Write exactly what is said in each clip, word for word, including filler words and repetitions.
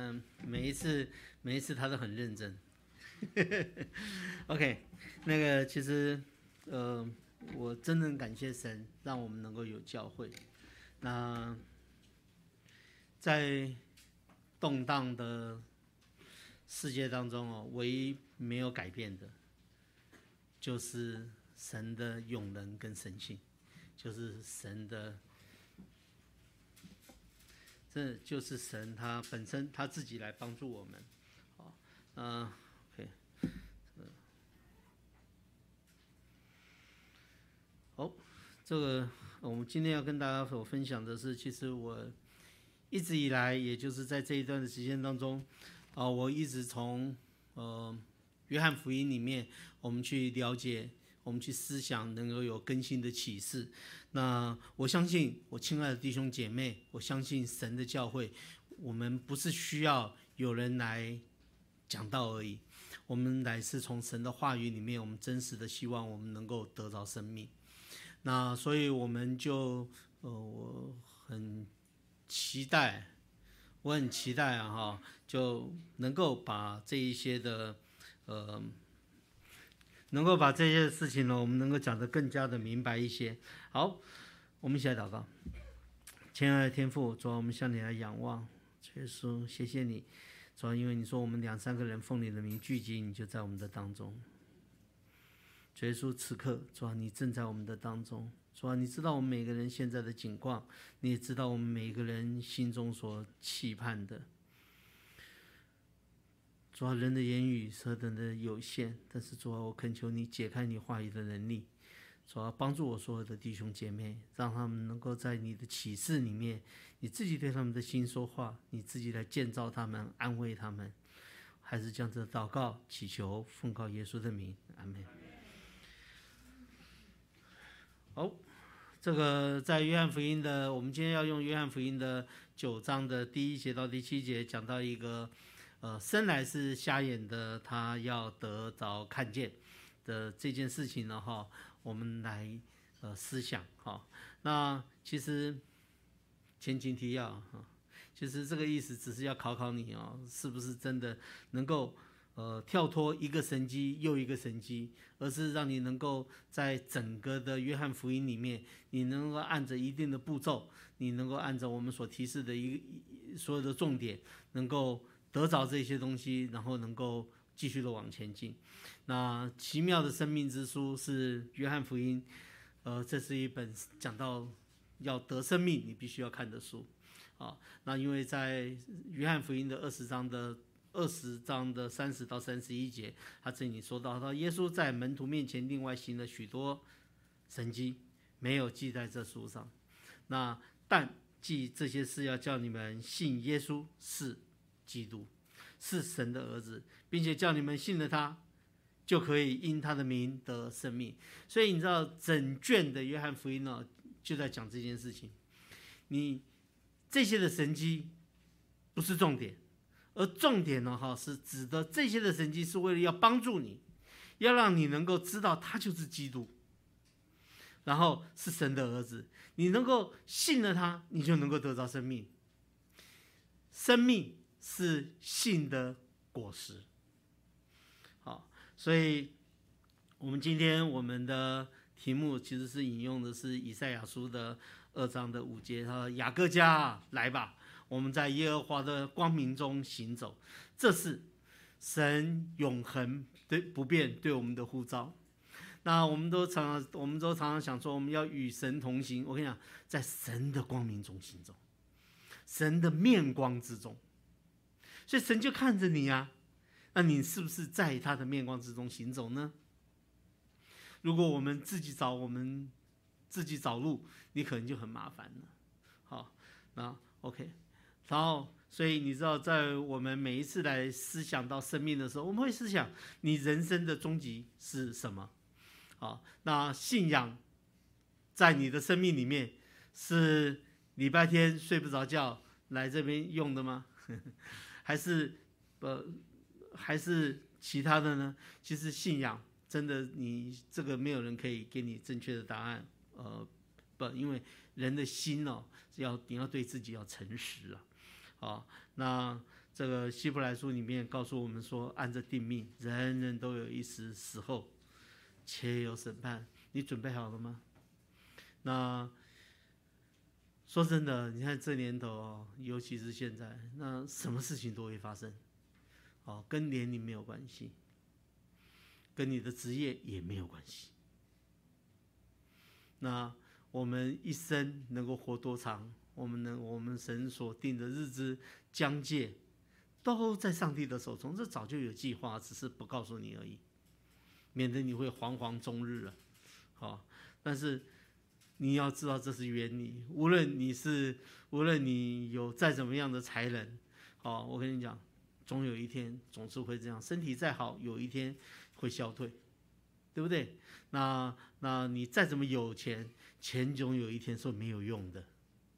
嗯，每一次每一次他都很认真。OK， 那个其实呃，我真的很感谢神，让我们能够有教会。那在动荡的世界当中哦，唯一没有改变的，就是神的永能跟神性，就是神的，这就是神他本身他自己来帮助我们。好，嗯、呃、，OK， 好，这个我们今天要跟大家所分享的是，其实我一直以来，也就是在这一段的时间当中，啊、呃，我一直从呃约翰福音里面，我们去了解，我们去思想，能够有更新的启示。那我相信，我亲爱的弟兄姐妹，我相信神的教会，我们不是需要有人来讲道而已，我们乃是从神的话语里面，我们真实的希望我们能够得着生命。那所以我们就呃，我很期待，我很期待啊哈，就能够把这一些的呃，能够把这些事情呢，我们能够讲得更加的明白一些。好，我们一起来祷告。亲爱的天父，主啊，我们向你来仰望，主耶稣，谢谢你，主啊，因为你说我们两三个人奉你的名聚集，你就在我们的当中。主耶稣，此刻主啊，你正在我们的当中。主啊，你知道我们每个人现在的境况，你也知道我们每个人心中所期盼的。主啊，人的言语何等的有限，但是主啊，我恳求你解开你话语的能力。主啊，帮助我所有的弟兄姐妹，让他们能够在你的启示里面，你自己对他们的心说话，你自己来建造他们，安慰他们。还是将这祷告祈求，奉靠耶稣的名，阿们。好，这个在约翰福音的，我们今天要用约翰福音的九章的第一节到第七节，讲到一个，呃，生来是瞎眼的，他要得着看见的这件事情呢，哈，我们来呃思想哈。那其实前情提要哈，其实这个意思只是要考考你哦，是不是真的能够呃跳脱一个神迹又一个神迹，而是让你能够在整个的约翰福音里面，你能够按着一定的步骤，你能够按照我们所提示的一个所有的重点，能够得着这些东西，然后能够继续的往前进。那奇妙的生命之书是约翰福音，呃，这是一本讲到要得生命你必须要看的书。啊，那因为在约翰福音的二十章的二十章的三十到三十一节，他这里说到，到耶稣在门徒面前另外行了许多神迹，没有记在这书上。那但记这些事，要叫你们信耶稣是基督，是神的儿子，并且叫你们信了他，就可以因他的名得生命。所以你知道，整卷的约翰福音呢，就在讲这件事情。你这些的神迹不是重点，而重点呢，哈，是指的这些的神迹是为了要帮助你，要让你能够知道他就是基督，然后是神的儿子，你能够信了他，你就能够得到生命。生命是信的果实。好，所以我们今天我们的题目其实是引用的是以赛亚书的二章的五节，他说：“雅各家来吧，我们在耶和华的光明中行走。”这是神永恒对不变对我们的呼召。那我们都常常，我们都常常想说，我们要与神同行。我跟你讲，在神的光明中行走，神的面光之中，所以神就看着你啊，那你是不是在他的面光之中行走呢？如果我们自己找我们自己找路，你可能就很麻烦了。好，那 OK， 然后所以你知道，在我们每一次来思想到生命的时候，我们会思想你人生的终极是什么？好，那信仰在你的生命里面是礼拜天睡不着觉来这边用的吗？还是呃还是其他的呢？其实信仰真的，你这个没有人可以给你正确的答案。呃，不，因为人的心哦，要你要对自己要诚实啊。好，那这个希伯来书里面告诉我们说，按着定命，人人都有一时死后，且有审判。你准备好了吗？那说真的，你看这年头哦，尤其是现在，那什么事情都会发生，哦，跟年龄没有关系，跟你的职业也没有关系。那我们一生能够活多长？我们能，我们神所定的日子疆界，都在上帝的手中，这早就有计划，只是不告诉你而已，免得你会惶惶终日啊。好，但是你要知道这是原理，无论你是，无论你有再怎么样的才能，好，我跟你讲，总有一天总是会这样，身体再好，有一天会消退，对不对？那那你再怎么有钱，钱总有一天是没有用的。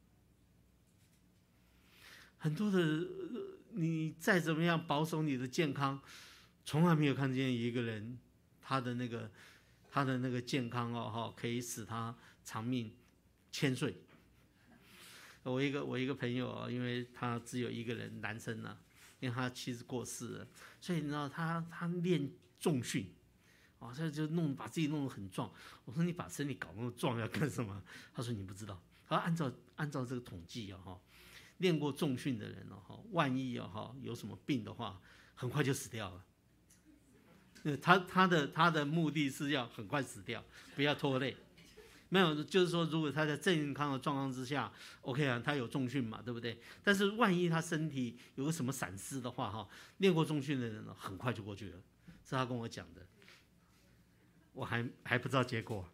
很多的，你再怎么样保守你的健康，从来没有看见一个人他的那个他的那个健康哦哈，可以使他长命千岁。我一个我一个朋友啊，因为他只有一个人，男生啊，因为他妻子过世了，所以你知道他他练重训，啊，他就弄把自己弄得很壮。我说你把身体搞那么壮要干什么？他说你不知道。他按照按照这个统计啊哈。练过重训的人哦，万一哦有什么病的话，很快就死掉了。他他的他的目的是要很快死掉，不要拖累。没有，就是说，如果他在健康的状况之下 ，OK 啊，他有重训嘛，对不对？但是万一他身体有个什么闪失的话，哈，练过重训的人呢，很快就过去了，是他跟我讲的，我还还不知道结果。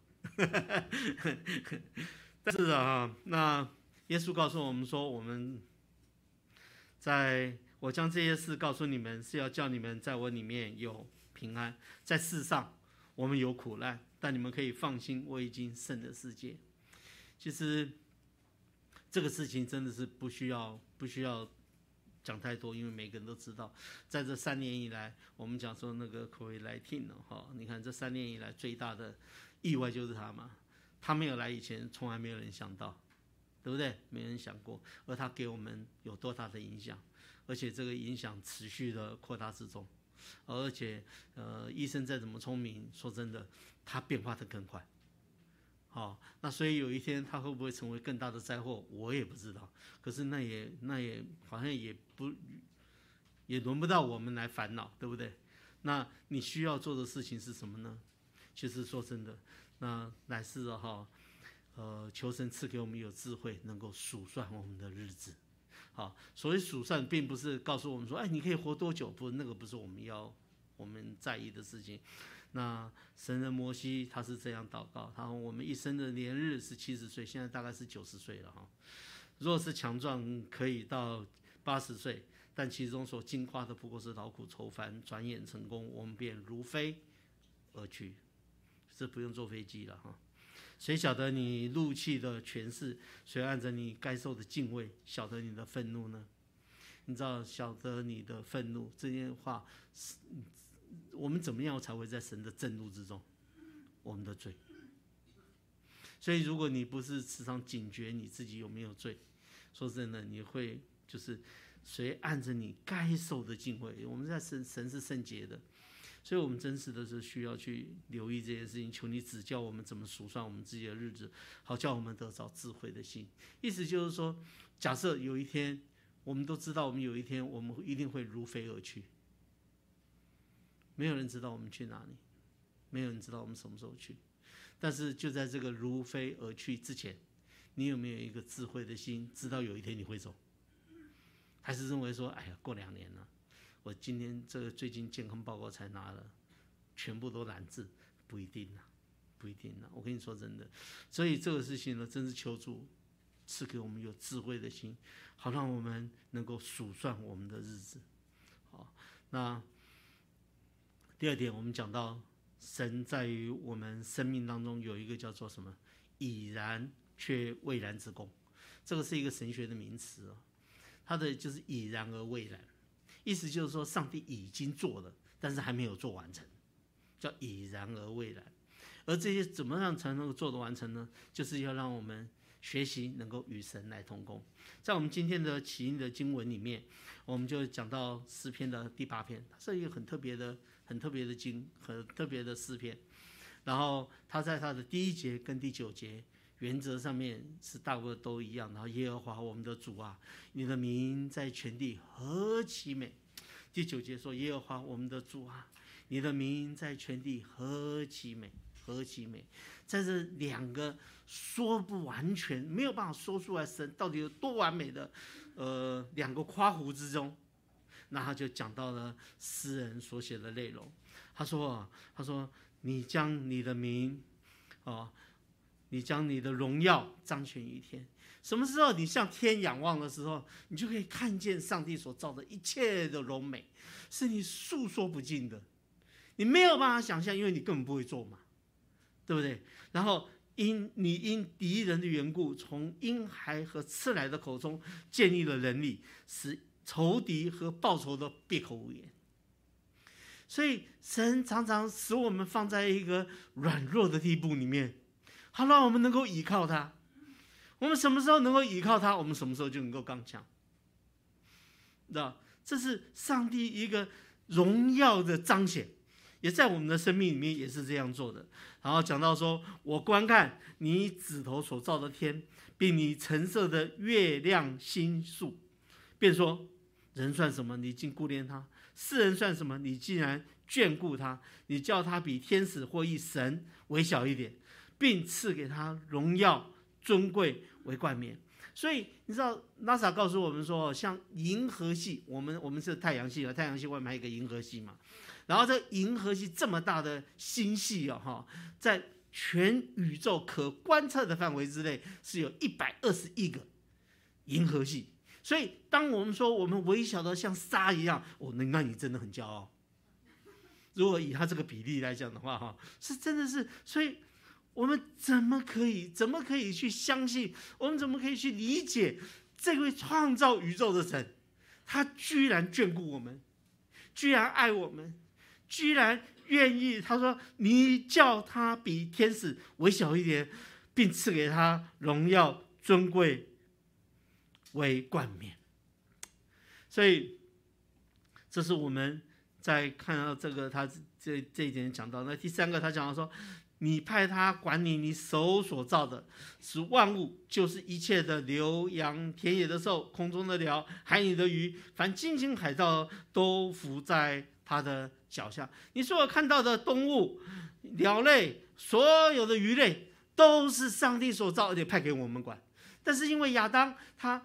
但是啊，那。耶稣告诉我们说，我们在我将这些事告诉你们，是要叫你们在我里面有平安。在世上我们有苦难，但你们可以放心，我已经胜了世界。其实这个事情真的是不需要不需要讲太多，因为每个人都知道，在这三年以来，我们讲说那个 COVID 十九 哈，你看这三年以来最大的意外就是他嘛，他没有来以前，从来没有人想到。对不对？没人想过，而它给我们有多大的影响，而且这个影响持续的扩大之中，而且呃，医生再怎么聪明，说真的，它变化的更快。好、哦，那所以有一天它会不会成为更大的灾祸，我也不知道。可是那也那也好像也不也轮不到我们来烦恼，对不对？那你需要做的事情是什么呢？其实说真的，那乃是的哈。呃，求神赐给我们有智慧，能够数算我们的日子。好，所谓数算，并不是告诉我们说，哎，你可以活多久？不，那个不是我们要我们在意的事情。那神人摩西他是这样祷告，他说我们一生的年日是七十岁，现在大概是九十岁了哈。若是强壮，可以到八十岁，但其中所经qua的不过是劳苦愁烦，转眼成功，我们便如飞而去。这不用坐飞机了哈。谁晓得你怒气的权势？谁按着你该受的敬畏？晓得你的愤怒呢？你知道，晓得你的愤怒这件话，我们怎么样才会在神的震怒之中？我们的罪。所以，如果你不是时常警觉你自己有没有罪，说真的，你会就是谁按着你该受的敬畏？我们在神神是圣洁的。所以我们真实的是需要去留意这件事情，求你指教我们怎么数算我们自己的日子，好叫我们得着智慧的心。意思就是说，假设有一天，我们都知道，我们有一天我们一定会如飞而去，没有人知道我们去哪里，没有人知道我们什么时候去。但是就在这个如飞而去之前，你有没有一个智慧的心，知道有一天你会走？还是认为说，哎呀，过两年了。我今天这个最近健康报告才拿了，全部都蓝字，不一定啊，不一定啊。我跟你说真的，所以这个事情呢，真是求主赐给我们有智慧的心，好让我们能够数算我们的日子。好，那第二点，我们讲到神在于我们生命当中有一个叫做什么已然却未然之功，这个是一个神学的名词哦，它的就是已然而未然。意思就是说，上帝已经做了，但是还没有做完成，叫已然而未然。而这些怎么样才能够做得完成呢？就是要让我们学习能够与神来同工。在我们今天的起因的经文里面，我们就讲到诗篇的第八篇，它是一个很特别的、很特别的经，很特别的诗篇。然后它在它的第一节跟第九节原则上面是大部分都一样。然后耶和华我们的主啊，你的名在全地何其美。第九节说耶和华我们的主啊，你的名在全地何其美，何其美。在这两个说不完全、没有办法说出来神到底有多完美的呃两个夸胡之中，那他就讲到了诗人所写的内容。他说他说你将你的名哦，你将你的荣耀彰显于天。什么时候你向天仰望的时候，你就可以看见上帝所造的一切的荣美，是你诉说不尽的，你没有办法想象，因为你根本不会做嘛，对不对？然后因你因敌人的缘故，从婴孩和吃奶的口中建立了能力，使仇敌和报仇的闭口无言。所以神常常使我们放在一个软弱的地步里面，好让我们能够依靠他。我们什么时候能够依靠他，我们什么时候就能够刚强，知道？这是上帝一个荣耀的彰显，也在我们的生命里面也是这样做的。然后讲到说，我观看你指头所造的天，并你陈设的月亮星宿，便说人算什么，你竟顾念他；世人算什么，你竟然眷顾他。你叫他比天使或一神微小一点，并赐给他荣耀尊贵为冠冕。所以你知道 NASA 告诉我们说，像银河系，我们我们是太阳系了，太阳系外面还有一个银河系嘛。然后这银河系这么大的星系哦，在全宇宙可观测的范围之内，是有一百二十亿个银河系。所以当我们说我们微小的像沙一样，哦，那你真的很骄傲。如果以他这个比例来讲的话，哈，是真的是，所以我们怎么可以怎么可以去相信？我们怎么可以去理解这位创造宇宙的神，他居然眷顾我们，居然爱我们，居然愿意，他说你叫他比天使微小一点，并赐给他荣耀尊贵为冠冕。所以这是我们在看到这个他这这一点讲到。那第三个他讲到说，你派他管理你手所造的，使万物，就是一切的牛羊、田野的兽、空中的鸟、海里的鱼，凡经行海盗都伏在他的脚下。你所有看到的动物、鸟类、所有的鱼类，都是上帝所造，而且派给我们管。但是因为亚当他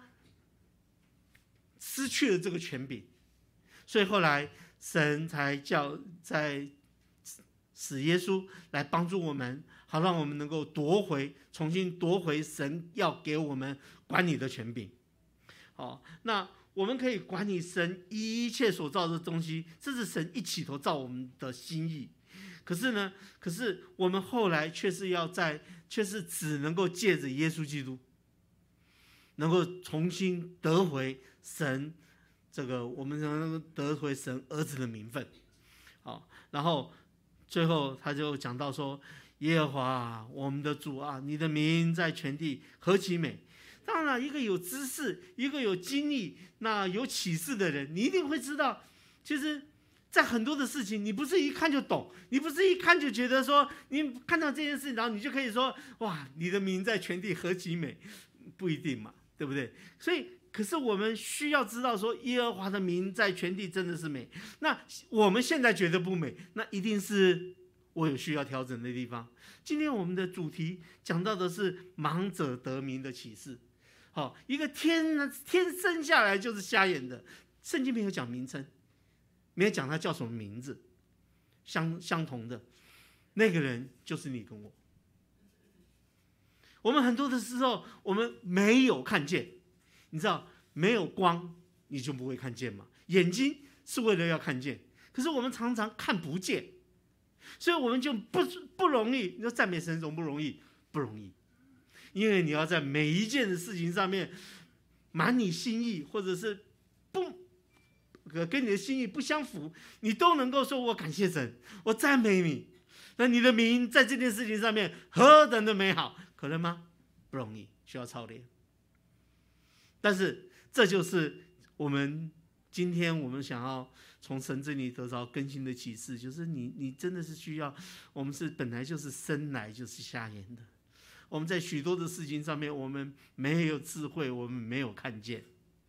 失去了这个权柄，所以后来神才叫在使耶稣来帮助我们，好让我们能够夺回，重新夺回神要给我们管理的权柄。好，那我们可以管理神一切所造的东西，这是神一起头造我们的心意。可是呢，可是我们后来却是要在，却是只能够借着耶稣基督，能够重新得回神这个，我们能够得回神儿子的名分。好，然后最后他就讲到说，耶和华啊，我们的主啊，你的名在全地何其美。当然一个有知识，一个有经历，那有启示的人，你一定会知道，其实在很多的事情，你不是一看就懂，你不是一看就觉得说，你看到这件事，然后你就可以说，哇，你的名在全地何其美，不一定嘛，对不对？所以可是我们需要知道说，耶和华的名在全地真的是美。那我们现在觉得不美，那一定是我有需要调整的地方。今天我们的主题讲到的是盲者得名的启示。好，一个天天生下来就是瞎眼的，圣经没有讲名称，没有讲他叫什么名字，相相同的那个人就是你跟我。我们很多的时候我们没有看见，你知道没有光你就不会看见嘛，眼睛是为了要看见，可是我们常常看不见，所以我们就不不容易。你说赞美神容不容易？不容易，因为你要在每一件的事情上面满你心意，或者是不跟你的心意不相符，你都能够说我感谢神，我赞美你，那你的名在这件事情上面何等的美好，可能吗？不容易。 需要操练。但是这就是我们今天我们想要从神这里得着更新的启示，就是你你真的是需要，我们是本来就是生来就是瞎眼的，我们在许多的事情上面我们没有智慧，我们没有看见，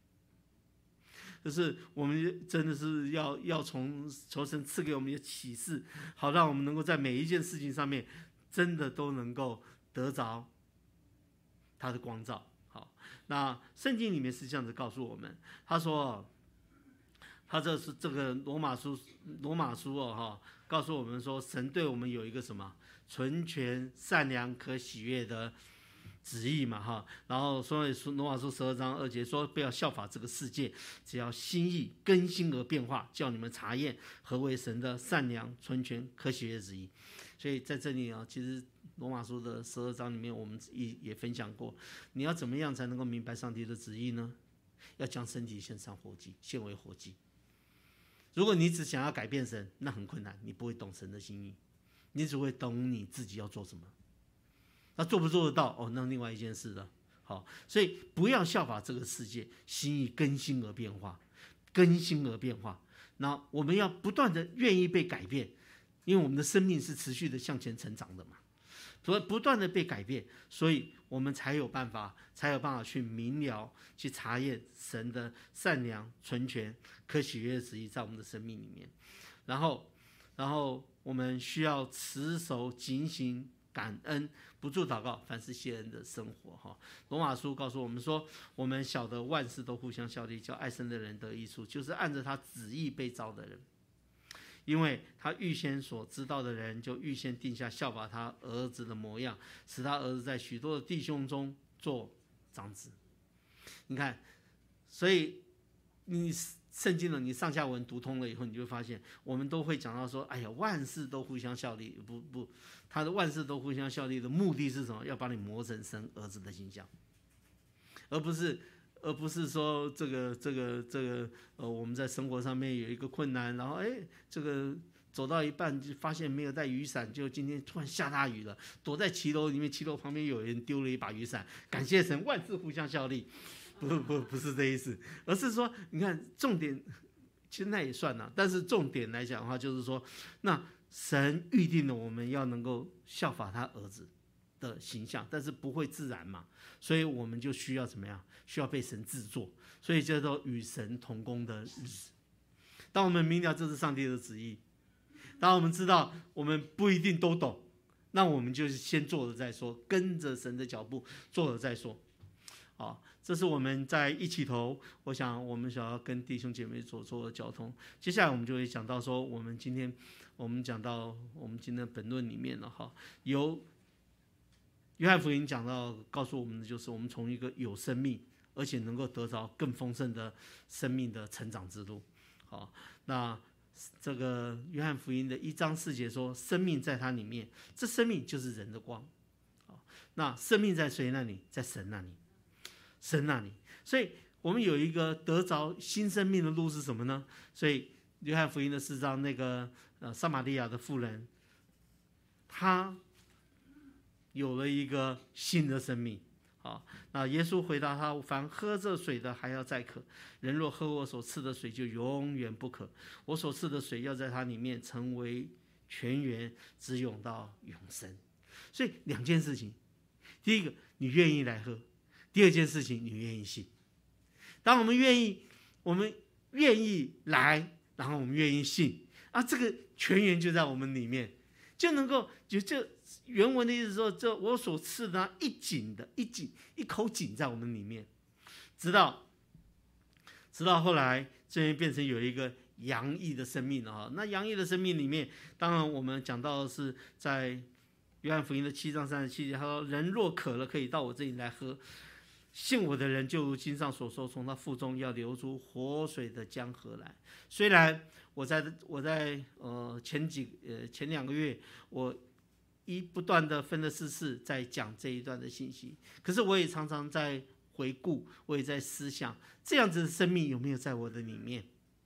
就是我们真的是要要从求神赐给我们的启示，好让我们能够在每一件事情上面真的都能够得着他的光照。好，那圣经里面是这样子告诉我们，他说，他这是这个罗马书罗马书哦哈，告诉我们说，神对我们有一个什么纯全、善良、可喜悦的旨意嘛哈，然后所以罗马书十二章二节说，不要效法这个世界，只要心意更新而变化，叫你们查验何为神的善良、纯全、可喜悦的旨意。所以在这里啊，其实罗马书的十二章里面，我们也也分享过，你要怎么样才能够明白上帝的旨意呢？要将身体献上活祭，献为活祭。如果你只想要改变神，那很困难，你不会懂神的心意，你只会懂你自己要做什么。那做不做得到哦，那另外一件事了。好，所以不要效法这个世界，心意更新而变化，更新而变化。那我们要不断的愿意被改变，因为我们的生命是持续的向前成长的嘛，所以不断的被改变，所以我们才有办法，才有办法去明了、去查验神的善良、纯全、可喜悦的旨意在我们的生命里面。然后，然后我们需要持守警醒、感恩，不住祷告，凡事谢恩的生活。哈，罗马书告诉我们说，我们晓得万事都互相效力，叫爱神的人得益处，就是按着他旨意被召的人。因为他预先所知道的人，就预先定下效法他儿子的模样，使他儿子在许多的弟兄中做长子。你看，所以你圣经的你上下文读通了以后，你就会发现，我们都会讲到说，哎呀，万事都互相效力。不不，他的万事都互相效力的目的是什么？要把你磨成神儿子的形象，而不是。而不是说这个这个这个呃，我们在生活上面有一个困难，然后哎，这个走到一半就发现没有带雨伞，就今天突然下大雨了，躲在骑楼里面，骑楼旁边有人丢了一把雨伞，感谢神，万事互相效力。不不不是这意思，而是说，你看重点，其实那也算了，但是重点来讲的话，就是说，那神预定了我们要能够效法他儿子的形象，但是不会自然嘛，所以我们就需要怎么样？需要被神制作，所以叫做与神同工的日子。当我们明了这是上帝的旨意，当我们知道我们不一定都懂，那我们就是先做了再说，跟着神的脚步做了再说。好，这是我们在一起头，我想我们想要跟弟兄姐妹所做的交通。接下来我们就会讲到说，我们今天我们讲到我们今天的本论里面了哈，有约翰福音讲到告诉我们的就是我们从一个有生命，而且能够得着更丰盛的生命的成长之路。好，那这个约翰福音的一章四节说，生命在他里面，这生命就是人的光。好，那生命在谁那里？在神那里，神那里。所以我们有一个得着新生命的路是什么呢？所以约翰福音的四章，那个呃撒玛利亚的妇人，她有了一个新的生命。好，那耶稣回答他：凡喝这水的还要再渴，人若喝我所赐的水，就永远不渴。我所赐的水要在它里面成为泉源，直涌到永生。所以两件事情，第一个，你愿意来喝；第二件事情，你愿意信。当我们愿意，我们愿意来，然后我们愿意信啊，这个泉源就在我们里面，就能够就这。原文的意思说，这我所赐的一井的一井一口井在我们里面，直到直到后来这边变成有一个洋溢的生命了哈。那洋溢的生命里面，当然我们讲到的是在约翰福音的七章三十七节，他说：“人若渴了，可以到我这里来喝。信我的人，就如经上所说，从他腹中要流出活水的江河来。”虽然我在我在呃前几呃前两个月我。一不断的分了四次在讲这一段的信息，可是我也常常在回顾，我也在思想，这样子的生命有没有在我的里面？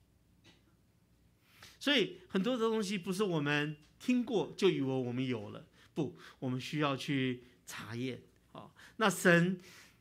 所以很多的东西不是我们听过就以为我们有了，不，我们需要去查验。好，那神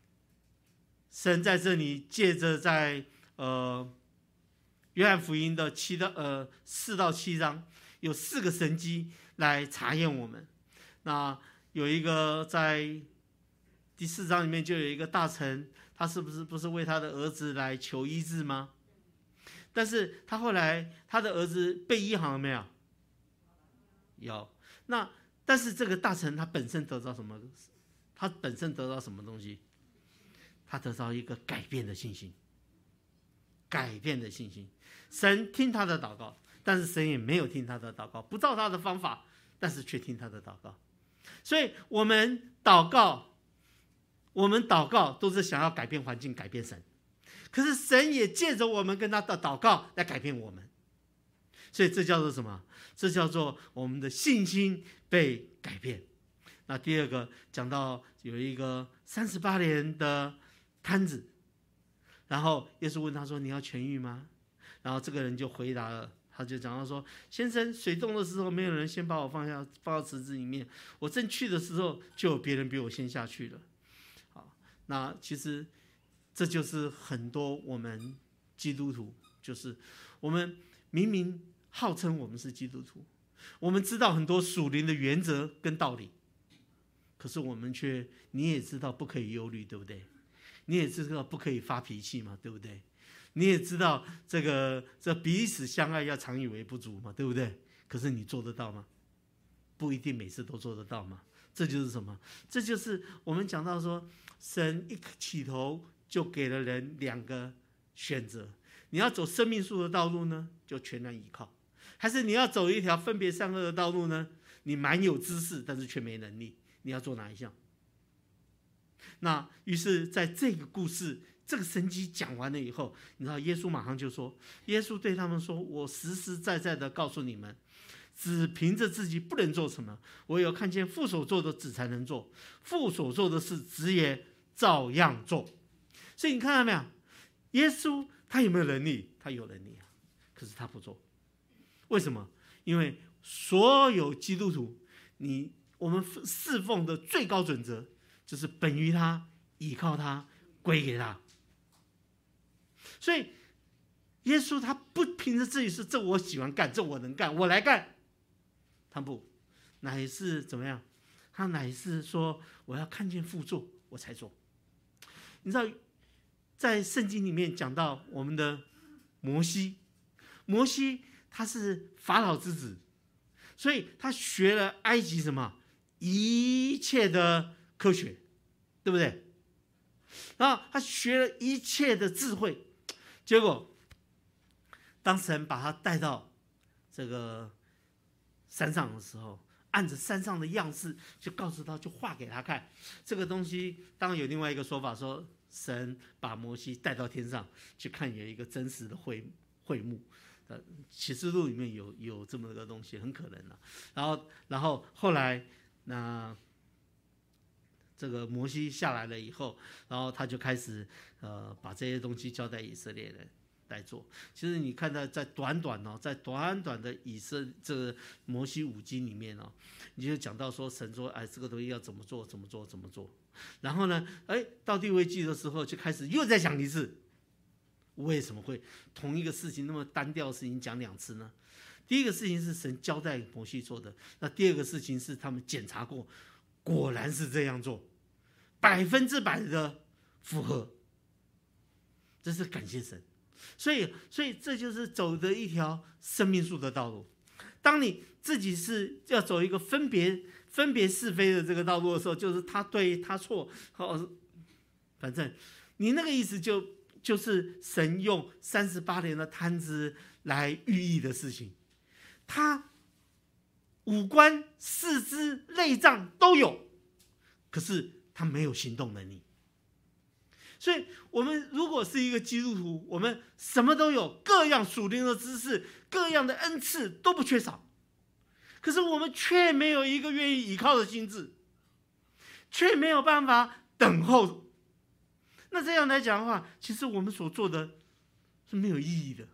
神在这里借着在呃约翰福音的七到呃四到七章，有四个神迹来查验我们。那有一个在第四章里面就有一个大臣，他是不是不是为他的儿子来求医治吗？但是他后来他的儿子被医好了没有？有。那但是这个大臣他本身得到什么？他本身得到什么东西？他得到一个改变的信心，改变的信心。神听他的祷告，但是神也没有听他的祷告，不照他的方法，但是却听他的祷告。所以我们祷告，我们祷告都是想要改变环境，改变神。可是神也借着我们跟他的祷告来改变我们。所以这叫做什么？这叫做我们的信心被改变。那第二个讲到有一个三十八年的瘫子，然后耶稣问他说：“你要痊愈吗？”然后这个人就回答了，他就讲到说：“先生，水动的时候没有人先把我放下放到池子里面，我正去的时候就有别人比我先下去了。”好，那其实这就是很多我们基督徒，就是我们明明号称我们是基督徒，我们知道很多属灵的原则跟道理，可是我们却，你也知道不可以忧虑，对不对？你也知道不可以发脾气嘛，对不对？你也知道这个这彼此相爱要常以为不足嘛，对不对？可是你做得到吗？不一定每次都做得到嘛。这就是什么？这就是我们讲到说，神一起头就给了人两个选择：你要走生命树的道路呢，就全然依靠；还是你要走一条分别善恶的道路呢？你满有知识，但是却没能力。你要做哪一项？那于是在这个故事这个神迹讲完了以后，你知道耶稣马上就说，耶稣对他们说：“我实实在在的告诉你们，只凭着自己不能做什么，唯有看见父所做的子才能做，父所做的事子也照样做。”所以你看到没有？耶稣他有没有能力？他有能力啊，可是他不做。为什么？因为所有基督徒，你我们侍奉的最高准则就是本于他，倚靠他，归给他。所以耶稣他不凭着自己是这我喜欢干，这我能干，我来干。他不，乃是怎么样？他乃是说我要看见父做，我才做。你知道，在圣经里面讲到我们的摩西，摩西他是法老之子，所以他学了埃及什么一切的科学，对不对？然后他学了一切的智慧，结果当神把他带到这个山上的时候，按着山上的样式就告诉他，就画给他看。这个东西当然有另外一个说法，说神把摩西带到天上去看有一个真实的会会幕。呃，启示录里面有有这么个东西，很可能了、啊。然后，然后后来那这个摩西下来了以后，然后他就开始呃把这些东西交代以色列人来做。其实你看到在短短哦，在短短的以色这个摩西五经里面哦，你就讲到说神说，哎，这个东西要怎么做，怎么做，怎么做。然后呢，哎，到地位记的时候就开始又再讲一次。为什么会同一个事情那么单调的事情讲两次呢？第一个事情是神交代摩西做的，那第二个事情是他们检查过，果然是这样做，百分之百的符合，这是感谢神。所以，所以这就是走的一条生命树的道路。当你自己是要走一个分别分别是非的这个道路的时候，就是他对他错，反正你那个意思就。就是神用三十八年的摊子来寓意的事情，他五官、四肢、内脏都有，可是他没有行动能力。所以，我们如果是一个基督徒，我们什么都有，各样属灵的知识、各样的恩赐都不缺少，可是我们却没有一个愿意倚靠的心智，却没有办法等候。那这样来讲的话，其实我们所做的是没有意义的。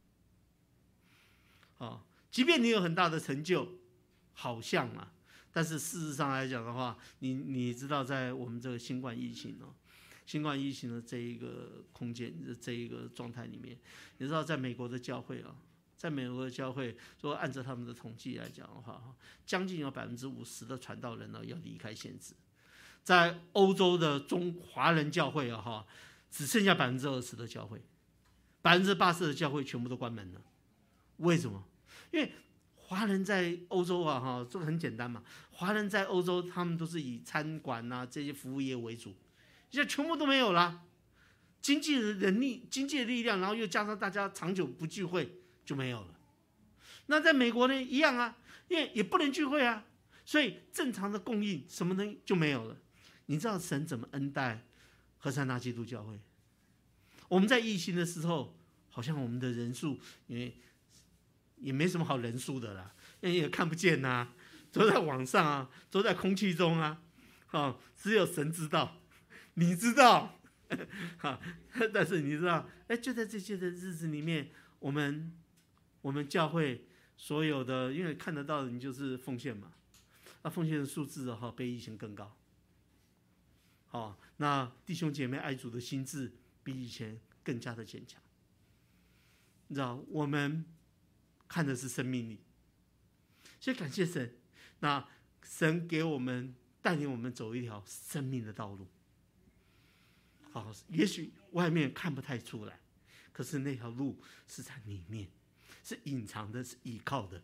哦，即便你有很大的成就，好像啊，但是事实上来讲的话，你你知道，在我们这个新冠疫情哦， 新冠疫情的这一个空间这一个状态里面，你知道，在美国的教会啊，在美国的教会，说按照他们的统计来讲的话，将近有百分之五十的传道人呢要离开现职。在欧洲的中华人教会啊，哈，只剩下百分之二十的教会，百分之八十的教会全部都关门了。为什么？因为华人在欧洲啊，哈，这个很简单嘛。华人在欧洲，他们都是以餐馆啊这些服务业为主，现在全部都没有了。经济的能力、经济的力量，然后又加上大家长久不聚会，就没有了。那在美国呢，一样啊，因为也不能聚会啊，所以正常的供应什么东西就没有了。你知道神怎么恩待和散那基督教会？我们在疫情的时候，好像我们的人数，因为也没什么好人数的啦，因为也看不见呐、啊，都在网上啊，都在空气中啊，哦，只有神知道，你知道，哈，但是你知道，哎，就在这些的日子里面，我们我们教会所有的，因为看得到的，你就是奉献嘛，那奉献的数字哈、哦，比以前更高，好、哦，那弟兄姐妹爱主的心智比以前更加的坚强，你知道，我们看的是生命力，所以感谢神，那神给我们带领我们走一条生命的道路。好，也许外面看不太出来，可是那条路是在里面，是隐藏的，是依靠的。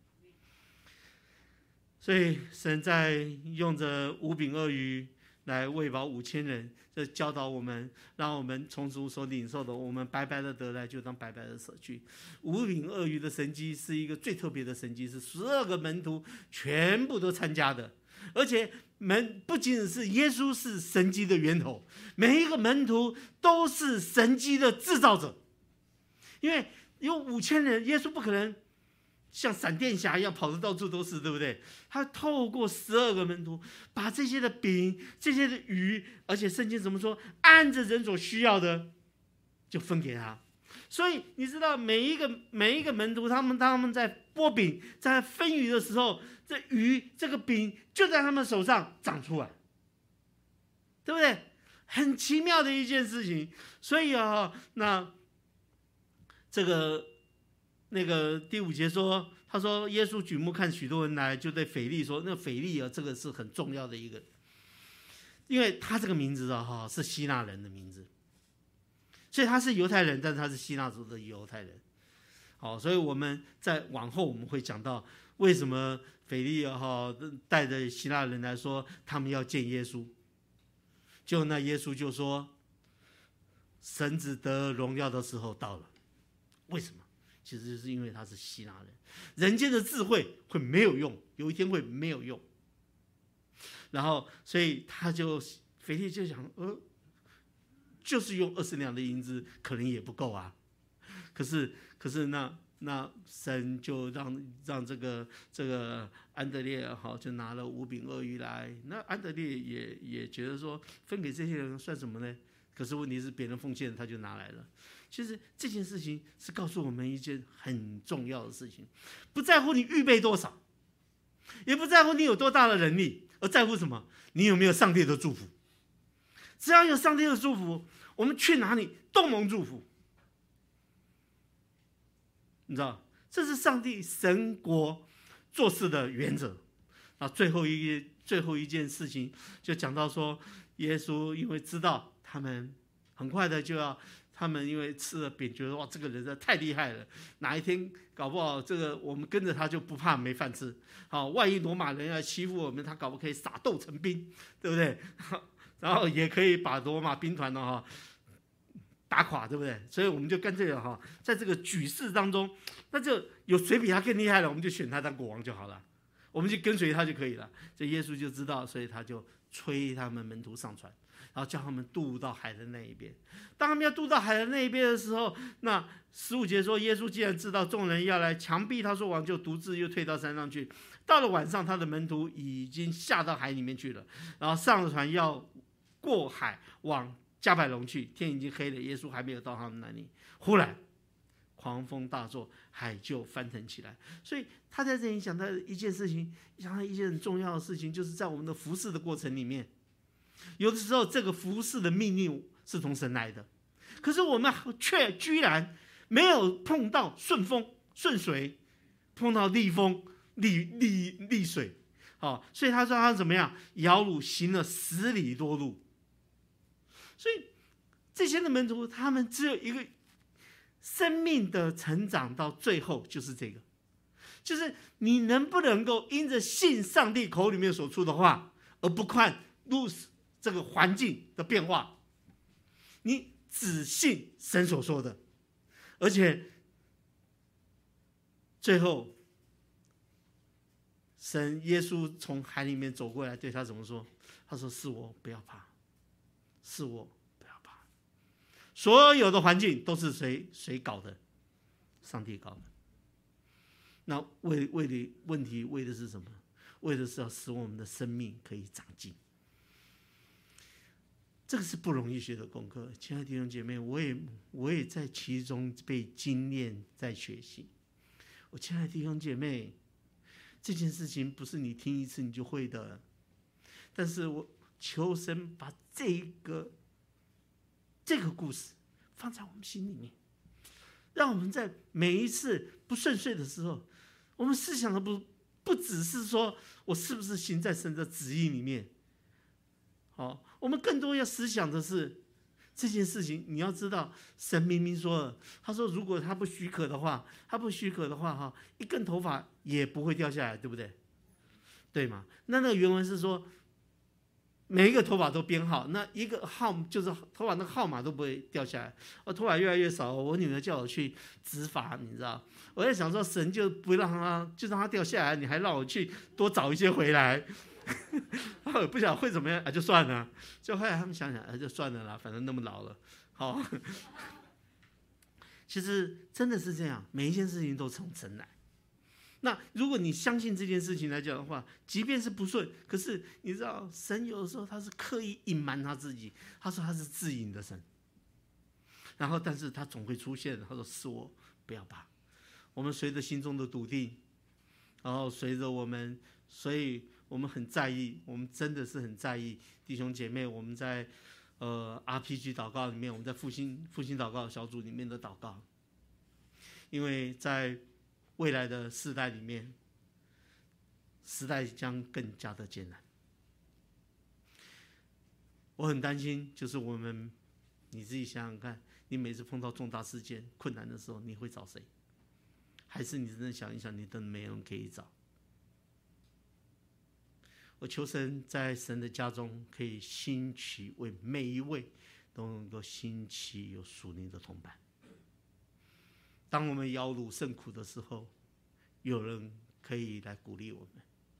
所以神在用着五饼二鱼来喂饱五千人，这教导我们，让我们从主所领受的，我们白白的得来，就当白白的舍去。五饼二鱼的神迹是一个最特别的神迹，是十二个门徒全部都参加的，而且门不仅仅是耶稣是神迹的源头，每一个门徒都是神迹的制造者，因为有五千人，耶稣不可能像闪电侠一样跑得到处都是，对不对？他透过十二个门徒，把这些的饼、这些的鱼，而且圣经怎么说？按着人所需要的，就分给他。所以你知道，每一个每一个门徒，他们当他们在剥饼、在分鱼的时候，这鱼、这个饼就在他们手上长出来，对不对？很奇妙的一件事情。所以啊，那这个。那个第五节说，他说耶稣举目看许多人来，就对腓力说，那腓力啊，这个是很重要的一个，因为他这个名字啊，哈，是希腊人的名字，所以他是犹太人，但是他是希腊族的犹太人。好，所以我们在往后我们会讲到为什么腓力啊，哈，带着希腊人来说，他们要见耶稣，就那耶稣就说，神子得荣耀的时候到了，为什么？其实就是因为他是希腊人，人间的智慧会没有用，有一天会没有用。然后，所以他就腓力就想，呃，就是用二十两的银子，可能也不够啊。可是，可是那那神就让让这个这个安德烈好，就拿了五饼二鱼来。那安德烈也也觉得说，分给这些人算什么呢？可是问题是，别人奉献他就拿来了。其实这件事情是告诉我们一件很重要的事情，不在乎你预备多少，也不在乎你有多大的能力，而在乎什么？你有没有上帝的祝福？只要有上帝的祝福，我们去哪里都蒙祝福。你知道，这是上帝神国做事的原则。那最后一最后一件事情，就讲到说，耶稣因为知道他们很快的就要。他们因为吃了饼，觉得哇，这个人真的太厉害了，哪一天搞不好这个我们跟着他就不怕没饭吃。好，万一罗马人要欺负我们，他搞不可以撒豆成兵，对不对？然后也可以把罗马兵团呢哈打垮，对不对？所以我们就干脆哈，在这个举事当中，那就有谁比他更厉害了，我们就选他当国王就好了，我们就跟随他就可以了。这耶稣就知道，所以他就催他们门徒上船。然后叫他们渡到海的那一边。当他们要渡到海的那一边的时候，那十五节说，耶稣既然知道众人要来强逼他说完，就独自又退到山上去。到了晚上，他的门徒已经下到海里面去了，然后上了船要过海往加百隆去。天已经黑了，耶稣还没有到他们那里。忽然狂风大作，海就翻腾起来。所以他在这里讲到一件事情，讲到一件很重要的事情，就是在我们的服事的过程里面。 有的时候这个服事的命令是从神来的，可是我们却居然没有碰到顺风顺水，碰到逆风逆逆逆水。好，所以他说他怎么样？摇橹行了十里多路。所以这些的门徒，他们只有一个生命的成长，到最后就是这个，就是你能不能够因着信上帝口里面所出的话，而不看路这个环境的变化，你只信神所说的，而且最后神耶稣从海里面走过来，对他怎么说？他说：“是我，不要怕，是我，不要怕。”所有的环境都是谁谁搞的？上帝搞的。那为为的问题为的是什么？为的是要使我们的生命可以长进。这个是不容易学的功课，亲爱的弟兄姐妹，我也我也在其中被精炼，在学习。我亲爱的弟兄姐妹，这件事情不是你听一次你就会的，但是我求神把这个这个故事放在我们心里面，让我们在每一次不顺遂的时候，我们思想的不不只是说我是不是行在神的旨意里面，好，我们更多要思想的是这件事情。你要知道，神明明说了，他说如果他不许可的话，他不许可的话，哈，一根头发也不会掉下来，对不对？对吗？那那个原文是说，每一个头发都编号，那一个号就是头发那个号码都不会掉下来。我头发越来越少，我女儿叫我去植发，你知道，我在想说，神就不让他，就让他掉下来，你还让我去多找一些回来。我不晓得会怎么样，啊，就算了。就后来他们想想，啊，就算了啦，反正那么老了，好。其实真的是这样，每一件事情都从神来。那如果你相信这件事情来讲的话，即便是不顺，可是你知道，神有的时候他是刻意隐瞒他自己，他说他是自隐的神。然后，但是他总会出现，他说是我，不要怕。我们随着心中的笃定，然后随着我们，所以。我们很在意，我们真的是很在意弟兄姐妹。我们在呃 R P G 祷告里面，我们在复兴复兴祷告小组里面的祷告，因为在未来的世代里面，时代将更加的艰难。我很担心，就是我们你自己想想看，你每次碰到重大事件、困难的时候，你会找谁？还是你真的想一想，你真的没人可以找？我求神在神的家中可以兴起，为每一位都能够兴起有属灵的同伴。当我们摇橹甚苦的时候，有人可以来鼓励我们。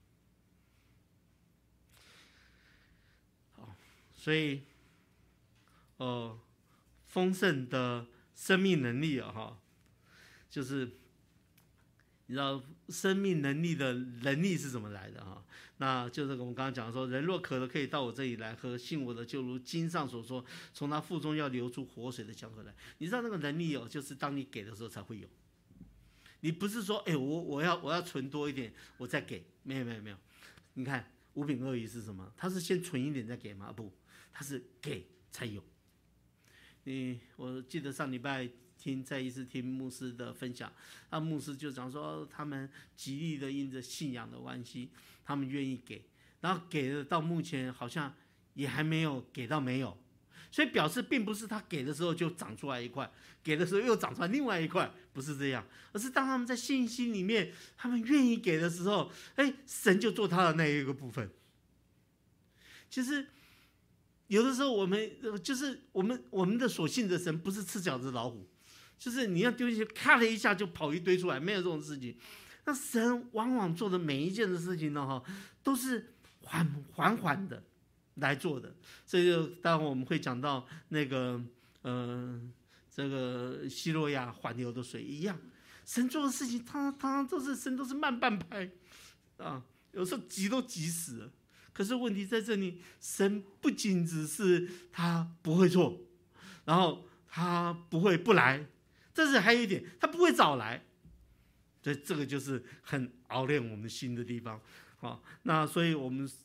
好，所以，呃，丰盛的生命能力啊，哈，就是你知道生命能力的能力是怎么来的啊？那就是我们刚刚讲说，人若渴了，可以到我这里来喝，信我的，就如经上所说，从他腹中要流出活水的江河来。你知道那个能力哦，就是当你给的时候才会有。你不是说，哎，我我要我要存多一点，我再给，没有没有没有。你看五饼二鱼是什么？他是先存一点再给吗？不，他是给才有。你我记得上礼拜。听再一次听牧师的分享，那牧师就讲说，他们极力的因着信仰的关系，他们愿意给，然后给了到目前好像也还没有给到没有，所以表示并不是他给的时候就长出来一块，给的时候又长出来另外一块，不是这样，而是当他们在信心里面，他们愿意给的时候，哎，神就做他的那一个部分。其实有的时候我们就是我们我们的所信的神不是吃饺子老虎。就是你要丢进去，咔了一下就跑一堆出来，没有这种事情。那神往往做的每一件的事情呢，哈，都是缓缓缓的来做的。所以就当我们会讲到那个呃这个希洛亚缓流的水一样，神做的事情，他他都是神都是慢半拍啊，有时候急都急死了。可是问题在这里，神不仅只是他不会做，然后他不会不来。但是还有一点，他不会早来，所以这个就是很熬炼我们心的地方。好，那所以我们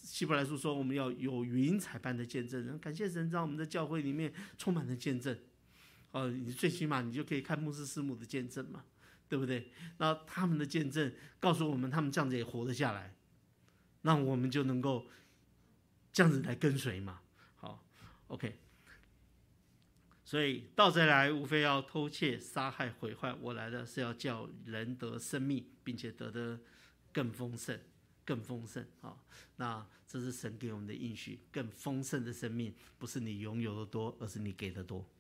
希伯来书说我们要有云彩般的见证人，感谢神让我们的教会里面充满了见证。哦，你最起码你就可以看牧师师母的见证嘛，对不对？那他们的见证告诉我们，他们这样子也活得下来，那我们就能够这样子来跟随嘛。好 ，OK。所以盗贼来，无非要偷窃、杀害、毁坏。我来的是要叫人得生命，并且得的更丰盛、更丰盛啊！那这是神给我们的应许，更丰盛的生命，不是你拥有的多，而是你给的多。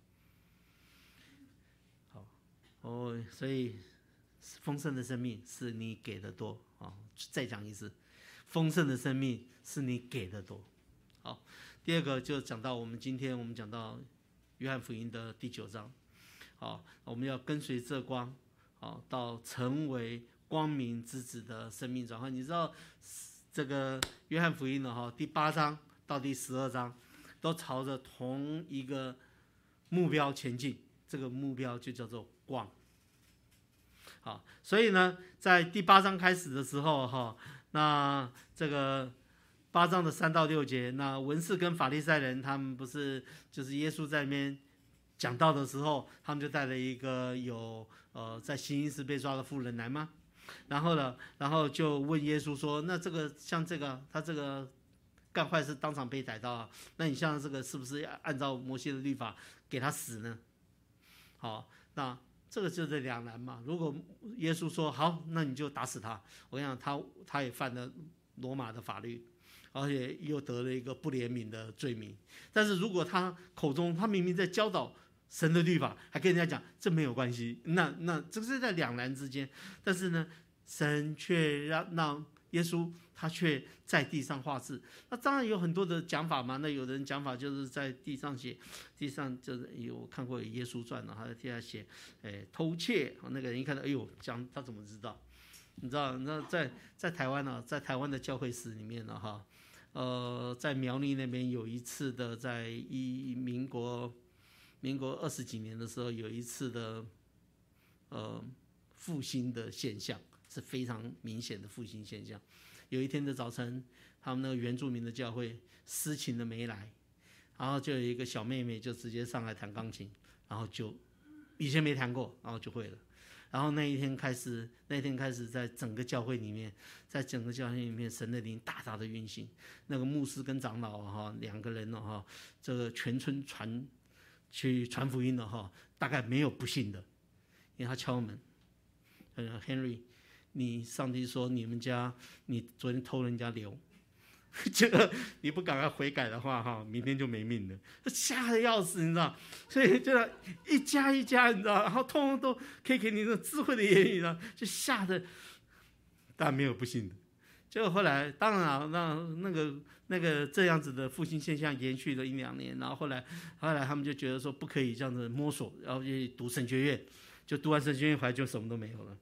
好，哦，所以丰盛的生命是你给的多啊！再讲一次，丰盛的生命是你给的多。好，第二个就讲到我们今天我们讲到约翰福音的第九章，好，我们要跟随这光，好，到成为光明之子的生命转换。你知道这个约翰福音的哈第八章到第十二章，都朝着同一个目标前进，这个目标就叫做光。好，所以呢，在第八章开始的时候哈，那这个八章的三到六节，那文士跟法利赛人他们不是就是耶稣在那边讲道的时候，他们就带了一个有呃在行淫时被抓的妇人来吗？然后呢，然后就问耶稣说：“那这个像这个他这个干坏事当场被逮到啊，那你像这个是不是要按照摩西的律法给他死呢？”好，那这个就是两难嘛。如果耶稣说好，那你就打死他，我跟你讲，他他也犯了罗马的法律。而且又得了一个不怜悯的罪名。但是如果他口中他明明在教导神的律法，还跟人家讲这没有关系，那那这是在两难之间。但是呢，神却让让耶稣他却在地上画字。那当然有很多的讲法嘛。那有的人讲法就是在地上写，地上就是有看过有耶稣传的，他在地下写，哎，偷窃。那个人一看到，哎呦，讲他怎么知道？你知道？那在在台湾呢、啊，在台湾的教会史里面呢、啊，哈。呃，在苗栗那边有一次的，在一民国民国二十几年的时候，有一次的呃复兴的现象，是非常明显的复兴现象。有一天的早晨，他们那个原住民的教会司琴的没来，然后就有一个小妹妹就直接上来弹钢琴，然后就以前没弹过，然后就会了。然后那一天开始，那一天开始，在整个教会里面，在整个教会里面，神的灵大大的运行。那个牧师跟长老哈两个人呢哈，这个全村传去传福音的哈，大概没有不信的，因为他敲门，他说 Henry， 你上帝说你们家你昨天偷人家牛。这个你不赶快悔改的话，哈，明天就没命了。吓得要死，你知道？所以就一家一家，你知道？然后通通都可以给你那种智慧的言语，你知道？就吓得，当然没有不信的。结果后来，当然让那个那个这样子的复兴现象延续了一两年，然后后来后来他们就觉得说不可以这样子摸索，然后就读神学院，就读完神学院回来就什么都没有了。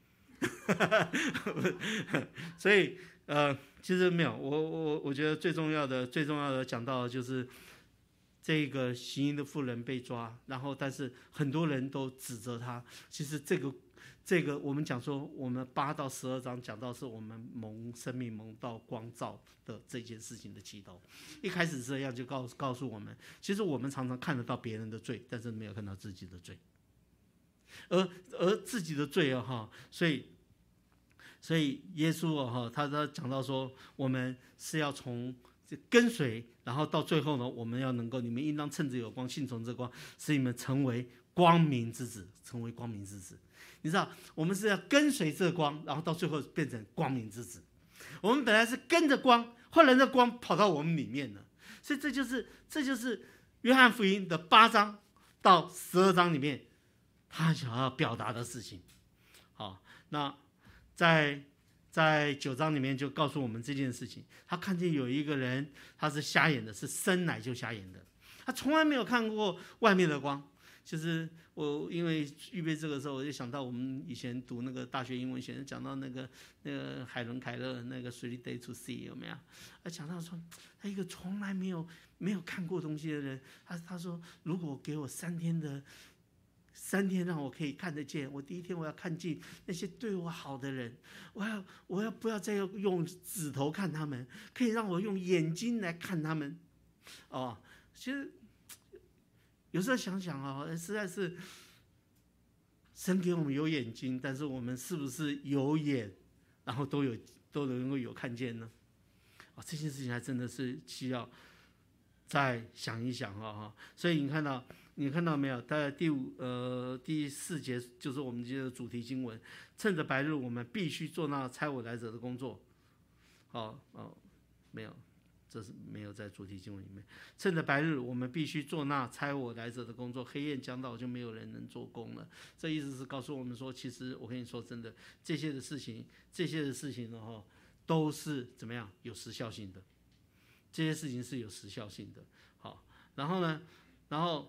所以呃。其实没有，我我我觉得最重要的、最重要的讲到的就是这个行淫的妇人被抓，然后但是很多人都指责他。其实这个这个我们讲说，我们八到十二章讲到是我们蒙生命蒙到光照的这件事情的祈祷。一开始这样就告告诉我们，其实我们常常看得到别人的罪，但是没有看到自己的罪，而而自己的罪啊哈，所以。所以耶稣哦，他他讲到说，我们是要从跟随，然后到最后呢，我们要能够，你们应当趁着有光，信从这光，使你们成为光明之子，成为光明之子。你知道，我们是要跟随这光，然后到最后变成光明之子。我们本来是跟着光，后来那光跑到我们里面了，所以这就是这就是约翰福音的八章到十二章里面，他想要表达的事情。好，那。在在九章里面就告诉我们这件事情，他看见有一个人，他是瞎眼的，是生来就瞎眼的，他从来没有看过外面的光。就是我因为预备这个时候，我就想到我们以前读那个大学英文学生讲到那个那个海伦凯勒那个 Three Days to See 有没有？他讲到说，他一个从来没有没有看过东西的人，他他说如果给我三天的三天让我可以看得见。我第一天我要看尽那些对我好的人，我要我要不要再用指头看他们？可以让我用眼睛来看他们。哦，其实有时候想想啊，实在是神给我们有眼睛，但是我们是不是有眼，然后都有都能够有看见呢？啊，这件事情还真的是需要再想一想啊！所以你看到，你看到没有？大概第五呃第四节就是我们今天的主题经文。趁着白日，我们必须做那差我来者的工作。好哦，没有，这是没有在主题经文里面。趁着白日，我们必须做那差我来者的工作。黑夜将到，就没有人能做工了。这意思是告诉我们说，其实我跟你说真的，这些的事情，这些的事情呢，哈，都是怎么样有时效性的。这些事情是有时效性的。好，然后呢，然后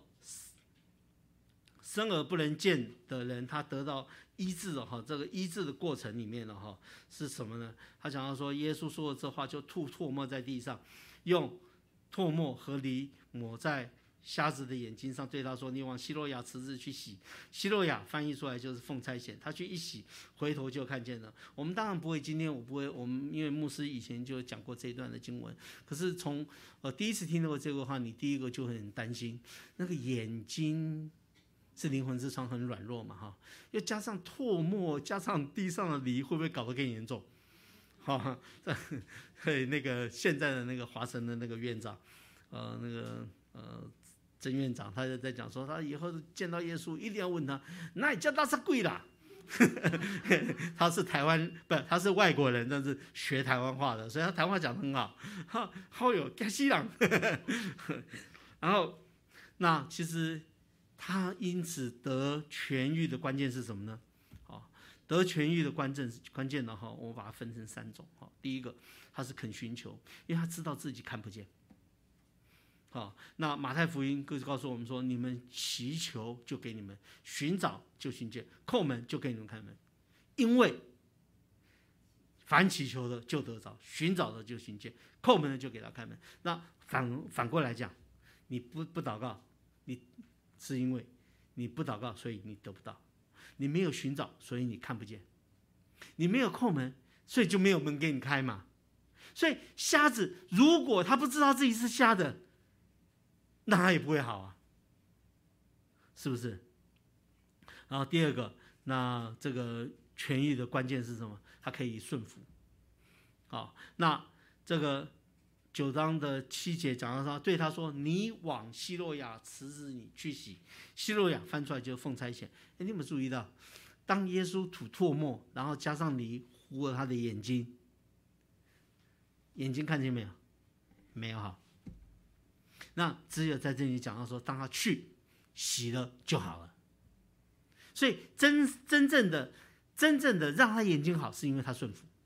生而不能见的人，他得到医治了哈。这个医治的过程里面了哈，是什么呢？他讲到说，耶稣说的这话，就吐唾沫在地上，用唾沫和泥抹在瞎子的眼睛上，对他说：“你往西洛亚池子去洗。”西洛亚翻译出来就是奉差遣，他去一洗，回头就看见了。我们当然不会，今天我不会，我们因为牧师以前就讲过这一段的经文。可是从呃第一次听到这个话，你第一个就很担心，那个眼睛是灵魂之窗，很软弱嘛哈，又加上唾沫，加上地上的泥，会不会搞得更严重？哈，对，那个现在的那个华神的那个院长，呃，那个呃。曾院长他就在讲说，他以后见到耶稣一定要问他，那你叫他是贵啦？他是台湾不，他是外国人，但是学台湾话的，所以他台湾话讲得很好。好，好有加西朗。然后，那其实他因此得痊愈的关键是什么呢？好，得痊愈的关键关键呢，哈，我把它分成三种。好，第一个，他是肯寻求，因为他知道自己看不见。好，那马太福音告诉我们说，你们祈求就给你们，寻找就寻见，叩门就给你们开门。因为凡祈求的就得着，寻找的就寻见，叩门的就给他开门。那反反过来讲，你不不祷告，你是因为你不祷告，所以你得不到；你没有寻找，所以你看不见；你没有叩门，所以就没有门给你开嘛。所以瞎子如果他不知道自己是瞎的，那他也不会好啊，是不是？然后第二个，那这个痊愈的关键是什么？他可以顺服。好，那这个九章的七节讲到说，对他说：“你往西洛亚池子里去洗。”西洛亚翻出来就是奉差遣。哎，你有没有注意到，当耶稣吐唾沫，然后加上泥糊了他的眼睛，眼睛看见没有？没有好。那只有在这里讲到说，当他去洗了就好了。所以真真正的真正的让他眼睛好，是因为他顺服。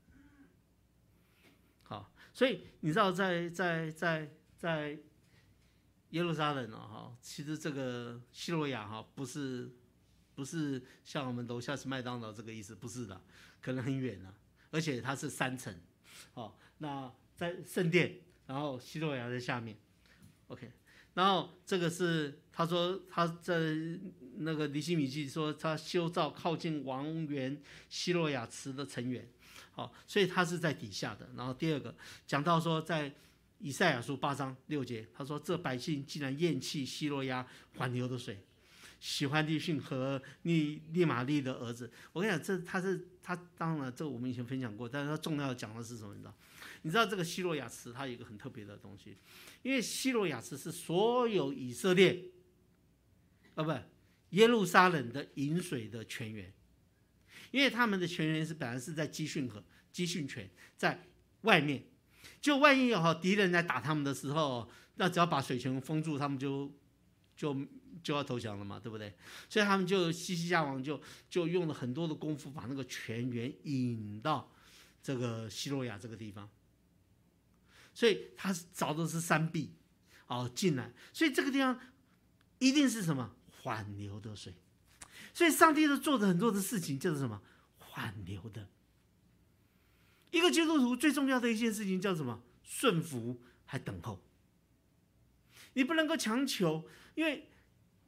好，所以你知道在在在在耶路撒冷啊，哈，其实这个西罗亚哈不是不是像我们楼下是麦当劳这个意思，不是的，可能很远啊，而且它是三层。好，那在圣殿，然后西罗亚在下面。OK， 然后这个是他说他在那个尼希米记说他修造靠近王园西洛亚池的城垣，好，所以他是在底下的。然后第二个讲到说在以赛亚书八章六节，他说这百姓竟然厌弃西洛亚缓流的水，喜欢利逊和利利玛利的儿子。我跟你讲，这他是他当然这个我们以前分享过，但是他重要讲的是什么？你知道？你知道这个西洛亚池它有一个很特别的东西，因为西洛亚池是所有以色列，啊不，耶路撒冷的饮水的泉源，因为他们的泉源是本来是在基训河、基训泉在外面，就万一有敌人来打他们的时候，那只要把水泉封住，他们就就就要投降了嘛，对不对？所以他们就西西家王就就用了很多的功夫，把那个泉源引到这个西洛亚这个地方。所以他找的是山壁，哦进来，所以这个地方一定是什么缓流的水，所以上帝都做的很多的事情就是什么缓流的。一个基督徒最重要的一件事情叫什么？顺服还等候。你不能够强求，因为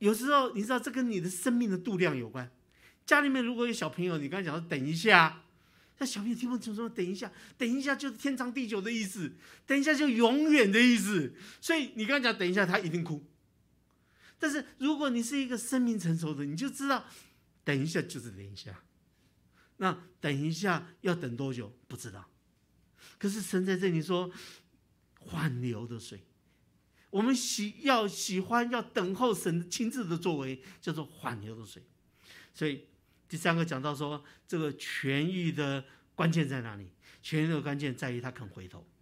有时候你知道这跟你的生命的度量有关。家里面如果有小朋友，你刚才讲说等一下，那小朋友听不清楚说等一下，等一下就是天长地久的意思，等一下就永远的意思。所以你刚才讲等一下，他一定哭。但是如果你是一个生命成熟的，你就知道等一下就是等一下。那等一下要等多久不知道。可是神在这里说缓流的水，我们喜要喜欢要等候神亲自的作为，叫做缓流的水。所以第三个讲到说，这个痊愈的关键在哪里？痊愈的关键在于他肯回头。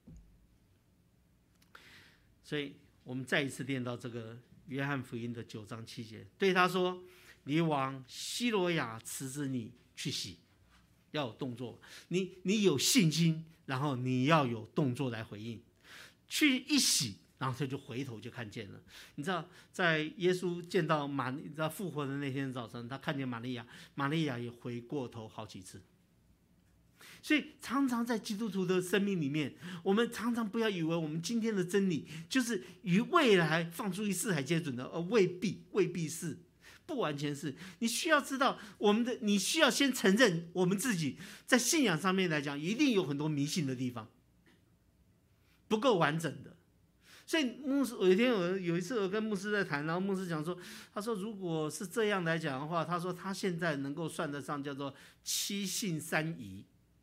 所以我们再一次念到这个约翰福音的九章七节，对他说：“你往西罗亚池子里去洗。”要有动作，你你有信心，然后你要有动作来回应。去一洗，然后他就回头就看见了。你知道，在耶稣见到玛，你知道复活的那天早晨，他看见玛利亚，玛利亚也回过头好几次。所以常常在基督徒的生命里面，我们常常不要以为我们今天的真理就是与未来放诸于四海皆准的，而未必未必是，不完全是。你需要知道，我们的你需要先承认我们自己在信仰上面来讲，一定有很多迷信的地方，不够完整的。所以牧师有一天有有一次我跟牧师在谈，然后牧师讲说，他说如果是这样来讲的话，他说他现在能够算得上叫做七信三疑。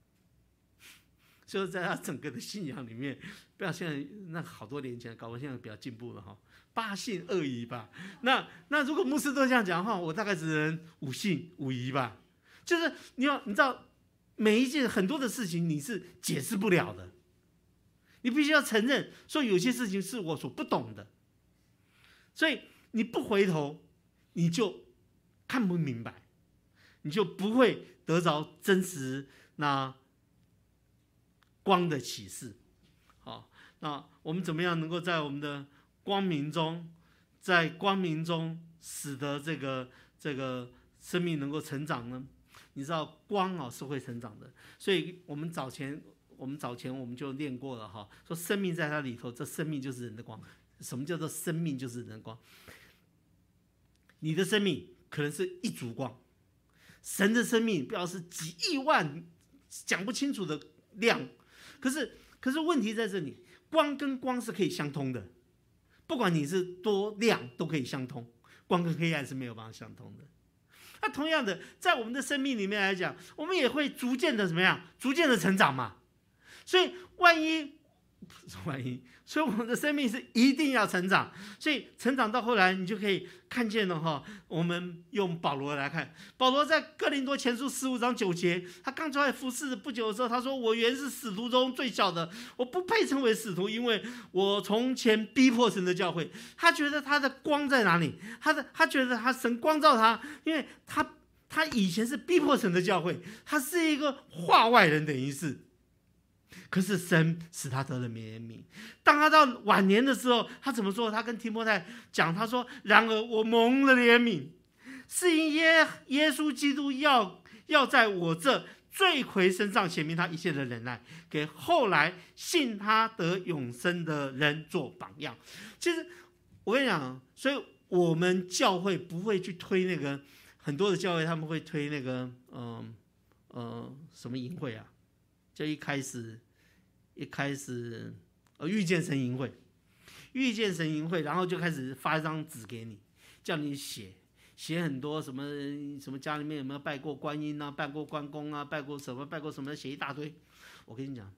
就是在他整个的信仰里面，不要现在那好多年前搞，我现在比较进步了哈，八信二疑吧。那那如果牧师都这样讲的话，我大概只能五信五疑吧。就是你要你知道，每一件很多的事情你是解释不了的，你必须要承认说有些事情是我所不懂的，所以你不回头，你就看不明白，你就不会得着真实那光的启示。好，那我们怎么样能够在我们的光明中，在光明中使得这个这个生命能够成长呢？你知道光啊是会成长的，所以我们早前我们早前我们就练过了哈，说生命在它里头，这生命就是人的光。什么叫做生命就是人的光？你的生命可能是一烛光，神的生命不要是几亿万讲不清楚的量。可是，可是问题在这里，光跟光是可以相通的，不管你是多亮都可以相通，光跟黑暗是没有办法相通的。那同样的，在我们的生命里面来讲，我们也会逐渐的怎么样？逐渐的成长嘛。所以万一，万一，所以我们的生命是一定要成长。所以成长到后来，你就可以看见了哈。我们用保罗来看，保罗在哥林多前书十五章九节，他刚出来服侍不久的时候，他说：“我原是使徒中最小的，我不配称为使徒，因为我从前逼迫神的教会。”他觉得他的光在哪里？他的他觉得他神光照他，因为他他以前是逼迫神的教会，他是一个化外人，等于是。可是神使他得了怜悯。当他到晚年的时候，他怎么说？他跟提摩太讲，他说：“然而我蒙了怜悯，是因耶耶稣基督要要在我这罪魁身上显明他一切的忍耐，给后来信他得永生的人做榜样。”其实我跟你讲，所以我们教会不会去推那个，很多的教会他们会推那个，嗯呃什么营会啊？就一开始，一开始，呃，遇见神营会，遇见神营会，然后就开始发一张纸给你，叫你写，写很多什么什么家里面有没有拜过观音啊，拜过关公啊，拜过什么，拜过什么，写一大堆。我跟你讲，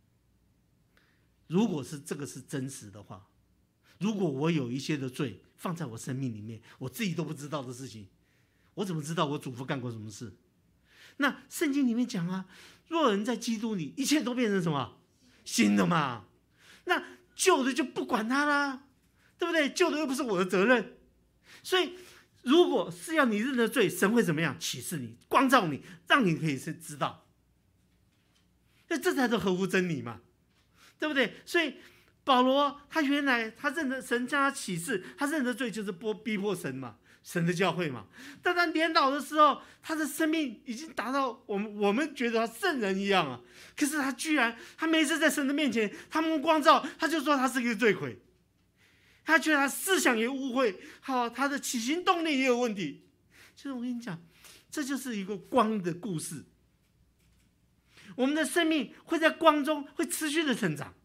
如果是这个是真实的话，如果我有一些的罪放在我生命里面，我自己都不知道的事情，我怎么知道我祖父干过什么事？那圣经里面讲啊，若人在基督里，一切都变成什么？新的嘛。那旧的就不管它啦，对不对？旧的又不是我的责任。所以，如果是要你认的罪，神会怎么样？启示你，光照你，让你可以是知道。那这才是合乎真理嘛，对不对？所以保罗他原来他认得神将他启示，他认的罪就是逼迫神嘛。神的教会嘛，但他年老的时候，他的生命已经达到我们我们觉得他圣人一样啊。可是他居然，他每次在神的面前，他蒙光照，他就说他是一个罪魁。 他觉得他思想也误会，好，他的起心动念也有问题。其实我跟你讲，这就是一个光的故事。我们的生命会在光中会持续的成长。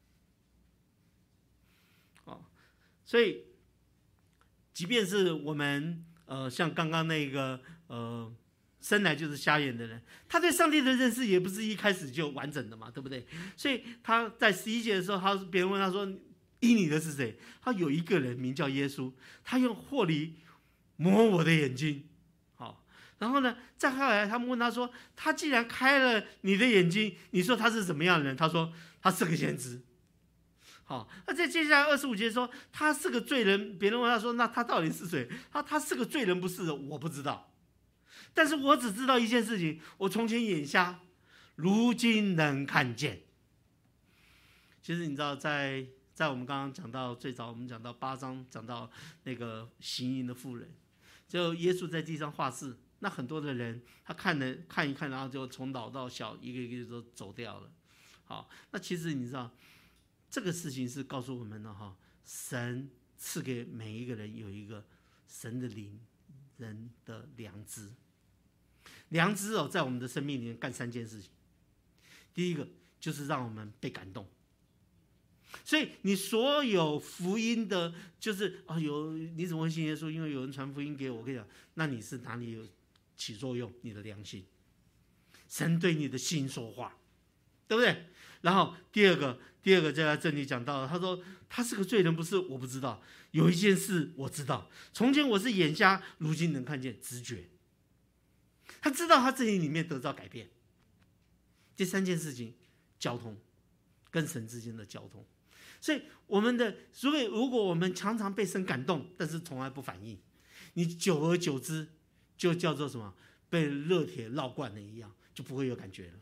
哦，所以，即便是我们呃，像刚刚那个呃，生来就是瞎眼的人，他对上帝的认识也不是一开始就完整的嘛，对不对？所以他在十一节的时候，他别人问他说：“医你的是谁？”他有一个人名叫耶稣，他用霍梨抹我的眼睛。好，然后呢，再后来他们问他说：“他既然开了你的眼睛，你说他是怎么样的人？”他说：“他是个先知。”好，那在接下来二十五节说他是个罪人，别人问他说：“那他到底是谁？”他他是个罪人，不是的，我不知道。但是我只知道一件事情：我从前眼瞎，如今能看见。其实你知道在，在在我们刚刚讲到最早，我们讲到八章，讲到那个行淫的妇人，就耶稣在地上画事，那很多的人他看了看一看，然后就从老到小一个一个都走掉了。好，那其实你知道。这个事情是告诉我们的哈，神赐给每一个人有一个神的灵，人的良知。良知哦，在我们的生命里面干三件事情。第一个就是让我们被感动。所以你所有福音的，就是啊、哦，有你怎么会信耶稣？因为有人传福音给我。我跟你讲，那你是哪里有起作用？你的良心，神对你的心说话，对不对？然后第二个，第二个就在这里讲到了，他说他是个罪人，不是？我不知道。有一件事我知道，从前我是眼瞎，如今能看见，直觉。他知道他自己里面得到改变。第三件事情，交通，跟神之间的交通。所以我们的，所以如果我们常常被神感动，但是从来不反应，你久而久之就叫做什么？被热铁烙惯了一样，就不会有感觉了。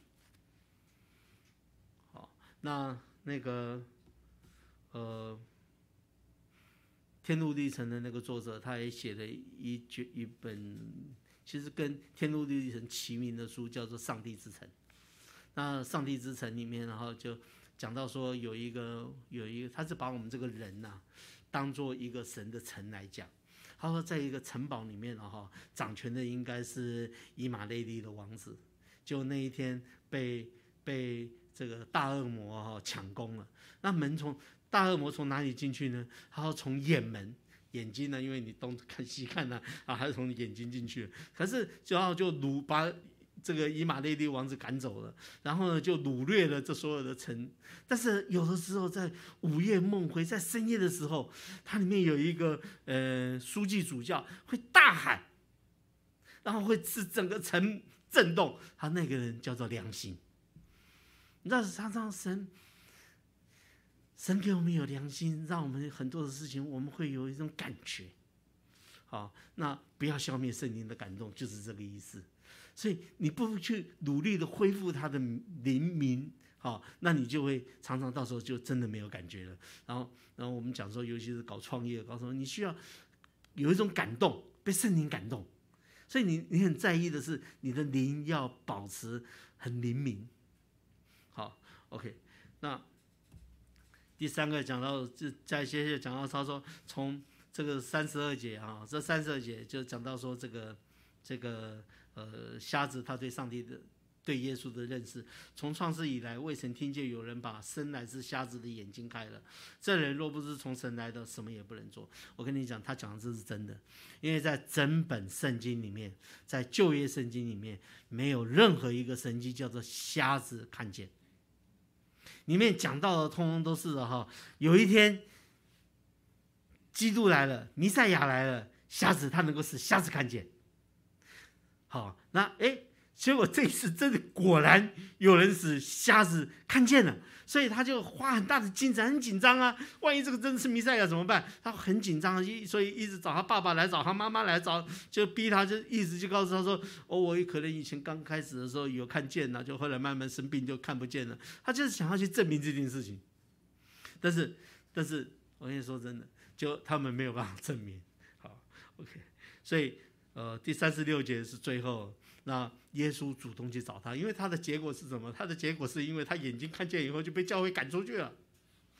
那那个呃，《天路历程》的那个作者，他也写了一卷一本，其实跟《天路历程》齐名的书，叫做《上帝之城》。那《上帝之城》里面，然后就讲到说，有一个有一个，他是把我们这个人呐、啊，当做一个神的城来讲。他说，在一个城堡里面，然后掌权的应该是以马内利的王子，就那一天被被。这个大恶魔哈抢攻了，那门从大恶魔从哪里进去呢？他要从眼门，眼睛呢，因为你东看西看呢、啊，啊，还是从眼睛进去。可是然后就掳把这个以马内利王子赶走了，然后呢就掳掠了这所有的城。但是有的时候在午夜梦回，在深夜的时候，它里面有一个呃书记主教会大喊，然后会使整个城震动。他那个人叫做良心。你知道，常常神，神给我们有良心，让我们很多的事情，我们会有一种感觉。好，那不要消灭圣灵的感动，就是这个意思。所以你不去努力的恢复他的灵明，好，那你就会常常到时候就真的没有感觉了。然后，然后我们讲说，尤其是搞创业，搞什么，你需要有一种感动，被圣灵感动。所以你你很在意的是，你的灵要保持很灵敏。好 ，OK， 那第三个讲到，就在接着讲到他说，从这个三十二节啊，这三十二节就讲到说这个这个呃瞎子他对上帝的对耶稣的认识，从创世以来未曾听见有人把生来是瞎子的眼睛开了，这人若不是从神来的，什么也不能做。我跟你讲，他讲的这是真的，因为在整本圣经里面，在旧约圣经里面，没有任何一个神迹叫做瞎子看见。里面讲到的通通都是的哈，有一天基督来了，弥赛亚来了，瞎子他能够使瞎子看见。好，那哎，结果这一次真的果然有人使瞎子看见了，所以他就花很大的精神，很紧张啊，万一这个真的是弥赛亚怎么办？他很紧张，所以一直找他爸爸来找他妈妈来找，就逼他，就一直就告诉他说：“哦，我可能以前刚开始的时候有看见了，就后来慢慢生病就看不见了。”他就是想要去证明这件事情，但是，但是我跟你说真的，就他们没有办法证明。好 ，OK， 所以呃，第三十六节是最后。那耶稣主动去找他，因为他的结果是什么？他的结果是因为他眼睛看见以后就被教会赶出去了。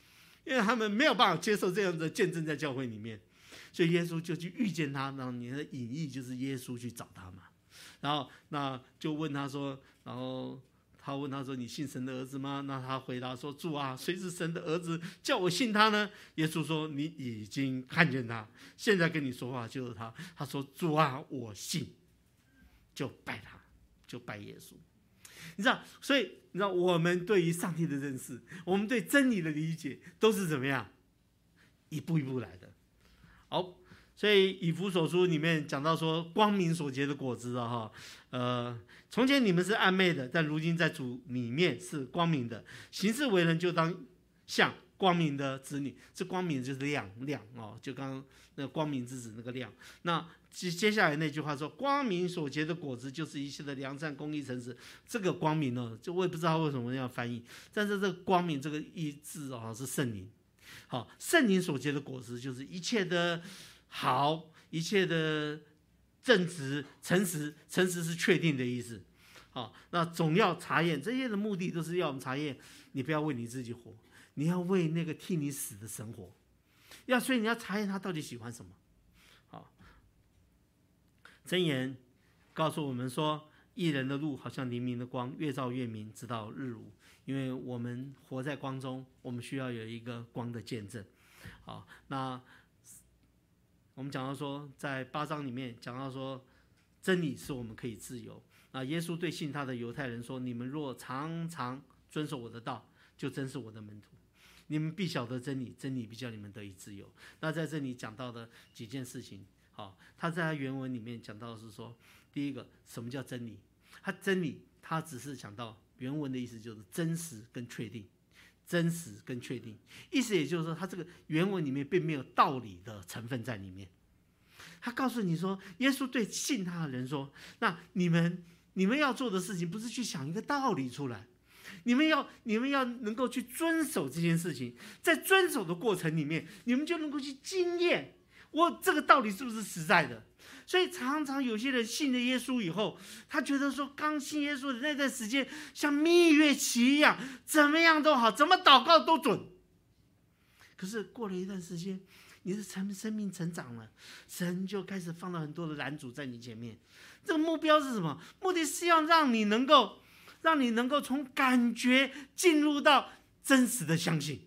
因为他们没有办法接受这样的见证在教会里面，所以耶稣就去遇见他。然后你的隐喻就是耶稣去找他嘛，然后那就问他说，然后他问他说：“你信神的儿子吗？”那他回答说：“主啊，谁是神的儿子？叫我信他呢？”耶稣说：“你已经看见他，现在跟你说话就是他。”他说：“主啊，我信。”就拜他，就拜耶稣。你知道，所以你知道，我们对于上帝的认识，我们对真理的理解，都是怎么样一步一步来的。好，所以以弗所书里面讲到说，光明所结的果子啊，哈，呃，从前你们是暗昧的，但如今在主里面是光明的，行事为人就当像光明的子女。这光明就是亮亮哦，就刚刚那个光明之子那个亮。那接下来那句话说，光明所结的果子就是一切的良善、公义、诚实。这个光明呢，就我也不知道为什么要翻译，但是这个光明这个意字哦是圣灵。好，圣灵所结的果子就是一切的好，一切的正直、诚实。诚实是确定的意思。好，那总要查验，这些的目的都是要我们查验，你不要为你自己活，你要为那个替你死的神活。要所以你要查验他到底喜欢什么。好，箴言告诉我们说，义人的路好像黎明的光，越照越明，直到日午。因为我们活在光中，我们需要有一个光的见证。好，那我们讲到说，在八章里面讲到说，真理是我们可以自由。那耶稣对信他的犹太人说：“你们若常常遵守我的道，就真是我的门徒。你们必晓得真理，真理必叫你们得以自由。”那在这里讲到的几件事情，好，他在原文里面讲到的是说，第一个，什么叫真理？他真理，他只是讲到原文的意思就是真实跟确定，真实跟确定，意思也就是说，他这个原文里面并没有道理的成分在里面。他告诉你说，耶稣对信他的人说：“那你们你们要做的事情，不是去想一个道理出来。”你们要，你们要能够去遵守这件事情，在遵守的过程里面，你们就能够去经验，我这个道理是不是实在的。所以常常有些人信了耶稣以后，他觉得说，刚信耶稣的那段时间像蜜月期一样，怎么样都好，怎么祷告都准。可是过了一段时间，你的生生命成长了，神就开始放了很多的拦阻在你前面。这个目标是什么？目的是要让你能够让你能够从感觉进入到真实的相信。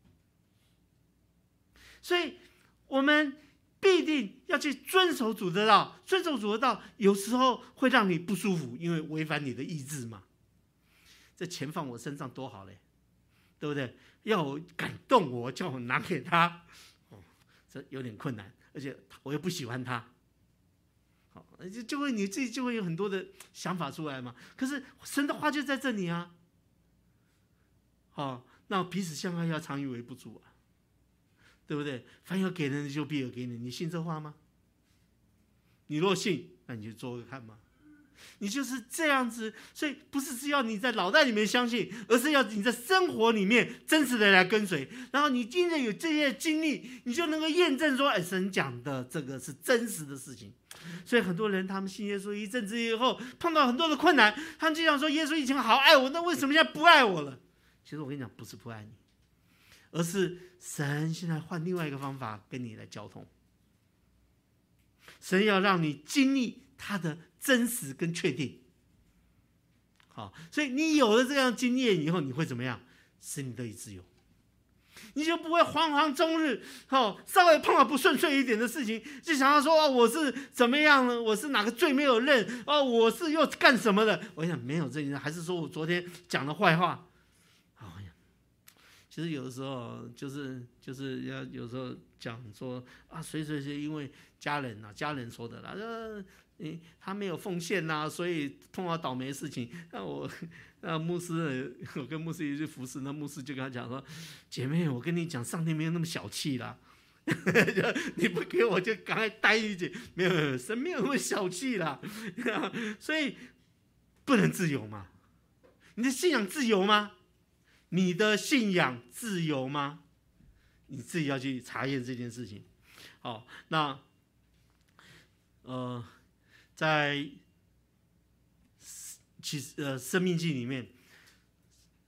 所以我们必定要去遵守主的道，遵守主的道有时候会让你不舒服，因为违反你的意志嘛。这钱放我身上多好嘞，对不对？要我感动我，叫我拿给他，哦，这有点困难，而且我又不喜欢他。好，就就会你自己就会有很多的想法出来嘛。可是神的话就在这里啊。好，那彼此相爱要常以为不足啊，对不对？凡有给人的就必有给你，你信这话吗？你若信，那你就做看嘛。你就是这样子，所以不是只要你在脑袋里面相信，而是要你在生活里面真实的来跟随，然后你因着有这些经历，你就能够验证说，哎，神讲的这个是真实的事情。所以很多人他们信耶稣一阵子以后，碰到很多的困难，他们就想说，耶稣以前好爱我，那为什么现在不爱我了？其实我跟你讲，不是不爱你，而是神现在换另外一个方法跟你来交通。神要让你经历他的真实跟确定。好，所以你有了这样经验以后，你会怎么样？使你得以自由，你就不会惶惶终日。哦，稍微碰到不顺遂一点的事情，就想要说，哦，我是怎么样呢？我是哪个罪没有认？哦，我是又干什么的？我想没有这件事，还是说我昨天讲的坏话？哎呀，其实有的时候就是就是要有时候讲说啊，谁谁谁因为家人啊，家人说的啦，呃。欸、他没有奉献呐、啊，所以碰到倒霉的事情。那我，那牧师，我跟牧师一起服侍，那牧师就跟他讲说：“姐妹，我跟你讲，上帝没有那么小气啦，你不给我就赶快待一句，没有没有，神没有那么小气啦。所以不能自由嘛？你的信仰自由吗？你的信仰自由吗？你自己要去查验这件事情。好，那呃。”在其实呃《生命记》里面，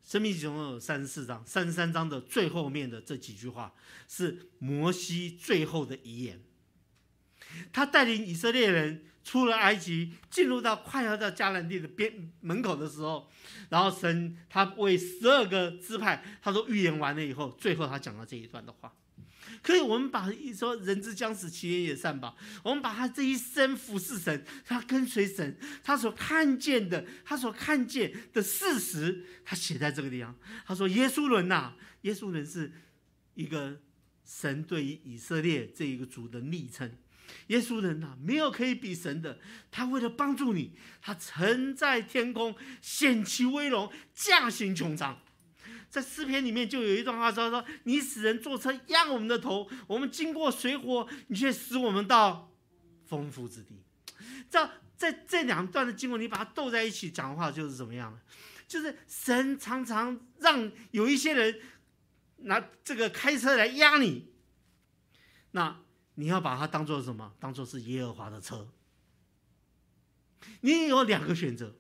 申命记总共有三十四章，三十三章的最后面的这几句话是摩西最后的遗言。他带领以色列人出了埃及，进入到快要到迦南地的边门口的时候，然后神他为十二个支派，他都预言完了以后，最后他讲了这一段的话。可以，我们把一说人之将死，其言也善吧。我们把他这一生服侍神，他跟随神，他所看见的，他所看见的事实，他写在这个地方。他说：“耶稣伦呐，耶稣伦是一个神对于以色列这一个族的昵称。耶稣人呐、啊，没有可以比神的。他为了帮助你，他曾在天空显其威荣，驾行穹苍。”在诗篇里面就有一段话说：“说你使人坐车压我们的头，我们经过水火，你却使我们到丰富之地。”这在这两段的经文，你把它斗在一起讲的话，就是怎么样呢？就是神常常让有一些人拿这个开车来压你，那你要把它当作什么？当作是耶和华的车。你有两个选择：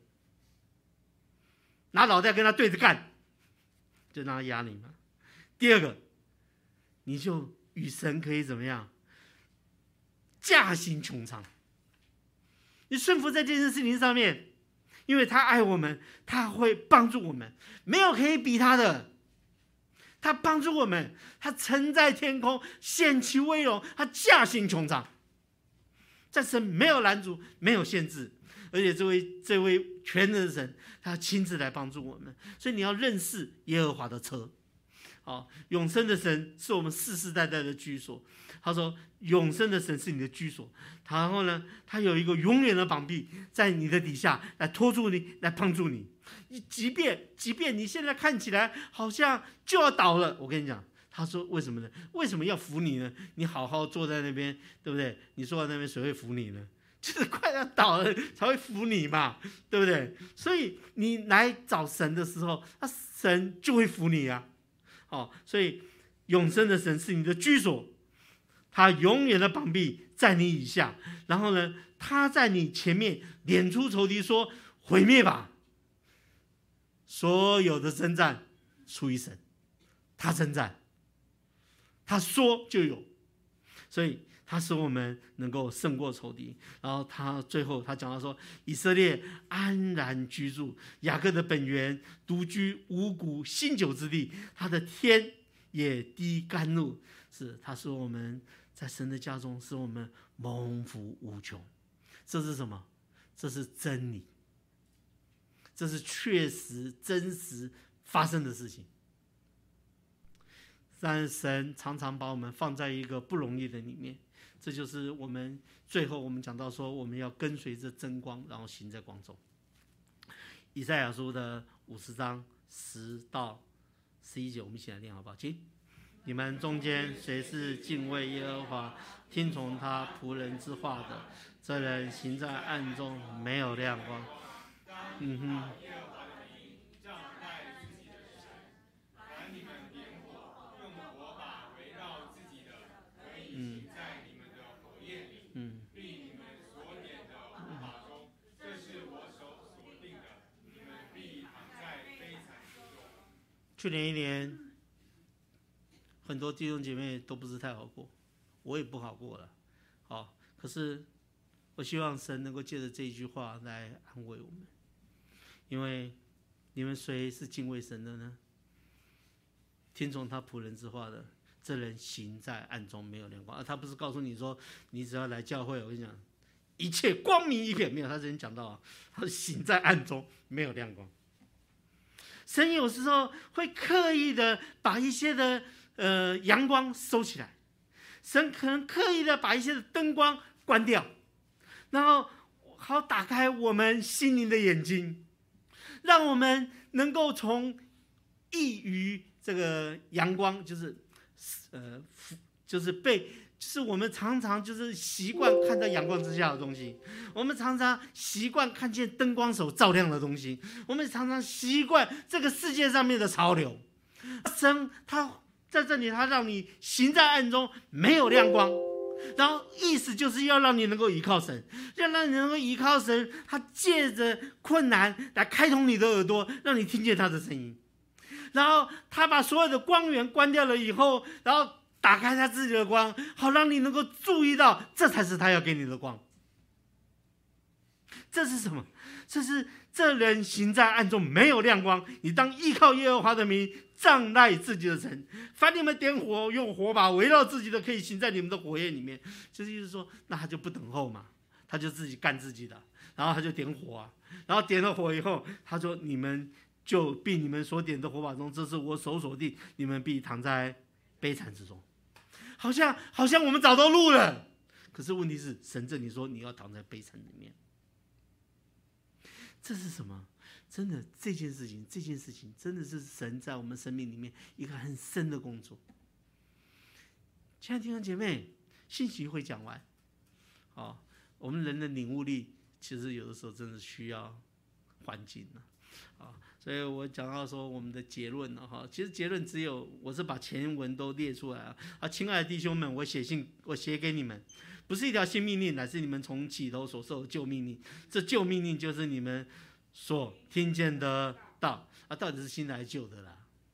拿脑袋跟他对着干，就让他压你嘛。第二个，你就与神可以怎么样？驾行穹苍。你顺服在这件事情上面，因为他爱我们，他会帮助我们，没有可以比他的。他帮助我们，他曾在天空显其威荣，他驾行穹苍。在神没有拦阻，没有限制，而且这位这位全能的神，他亲自来帮助我们。所以你要认识耶和华的车。好，永生的神是我们世世代代的居所。他说，永生的神是你的居所。然后呢，他有一个永远的膀臂在你的底下，来拖住你，来帮助你。即便即便你现在看起来好像就要倒了，我跟你讲，他说为什么呢？为什么要扶你呢？你好好坐在那边，对不对？你坐在那边，谁会扶你呢？就是快要倒了才会扶你嘛，对不对？所以你来找神的时候，那神就会扶你啊。哦，所以永生的神是你的居所，他永远的膀臂在你以下，然后呢，他在你前面撵出仇敌，说毁灭吧。所有的征战出于神，他征战，他说就有，所以他使我们能够胜过仇敌。然后他最后他讲到说，以色列安然居住，雅各的本源独居五谷新酒之地，他的天也滴甘露，是他使我们在神的家中，使我们蒙福无穷。这是什么？这是真理，这是确实真实发生的事情。但神常常把我们放在一个不容易的里面，这就是我们最后我们讲到说，我们要跟随着真光，然后行在光中。以赛亚书的五十章十到十一节，我们一起来念好不好？请，你们中间谁是敬畏耶和华、听从他仆人之话的？这人行在暗中，没有亮光。嗯哼。嗯嗯，去年一年，很多弟兄姐妹都不是太好过，我也不好过了。好，可是我希望神能够借着这一句话来安慰我们，因为你们谁是敬畏神的呢？听从他仆人之话的，这人行在暗中，没有亮光。啊、他不是告诉你说，你只要来教会，我跟你讲，一切光明一片。没有，他之前讲到啊，他说行在暗中，没有亮光。神有时候会刻意的把一些的呃阳光收起来，神可能刻意的把一些的灯光关掉，然后好打开我们心灵的眼睛，让我们能够从异于这个阳光，就是呃，就是被，就是我们常常就是习惯看在阳光之下的东西，我们常常习惯看见灯光手照亮的东西，我们常常习惯这个世界上面的潮流。神他在这里，他让你行在暗中，没有亮光，然后意思就是要让你能够依靠神，要让你能够依靠神，他借着困难来开通你的耳朵，让你听见他的声音。 然后他把所有的光源关掉了以后，然后打开他自己的光，好让你能够注意到，这才是他要给你的光。这是什么？这是这人行在暗中没有亮光，你当依靠耶和华的名，仗赖自己的神。凡你们点火，用火把围绕自己的，可以行在你们的火焰里面。就是意思说，那他就不等候嘛，他就自己干自己的，然后他就点火啊，然后点了火以后，他说：“你们就必你们所点的火把中，这是我手所定，你们必躺在悲惨之中。”好像好像我们找到路了，可是问题是，神这里说你要躺在悲惨里面。这是什么？真的，这件事情，这件事情真的是神在我们生命里面一个很深的工作。亲爱的弟兄姐妹，信息会讲完，哦，我们人的领悟力其实有的时候真的需要环境了，啊，所以我讲到说我们的结论了哈，其实结论只有我是把前文都列出来了啊，亲爱的弟兄们，我写信我写给你们。不是一条新命令，乃是你们从起头所受的旧命令。这旧命令就是你们所听见的道啊，到底是新的还是旧的啦？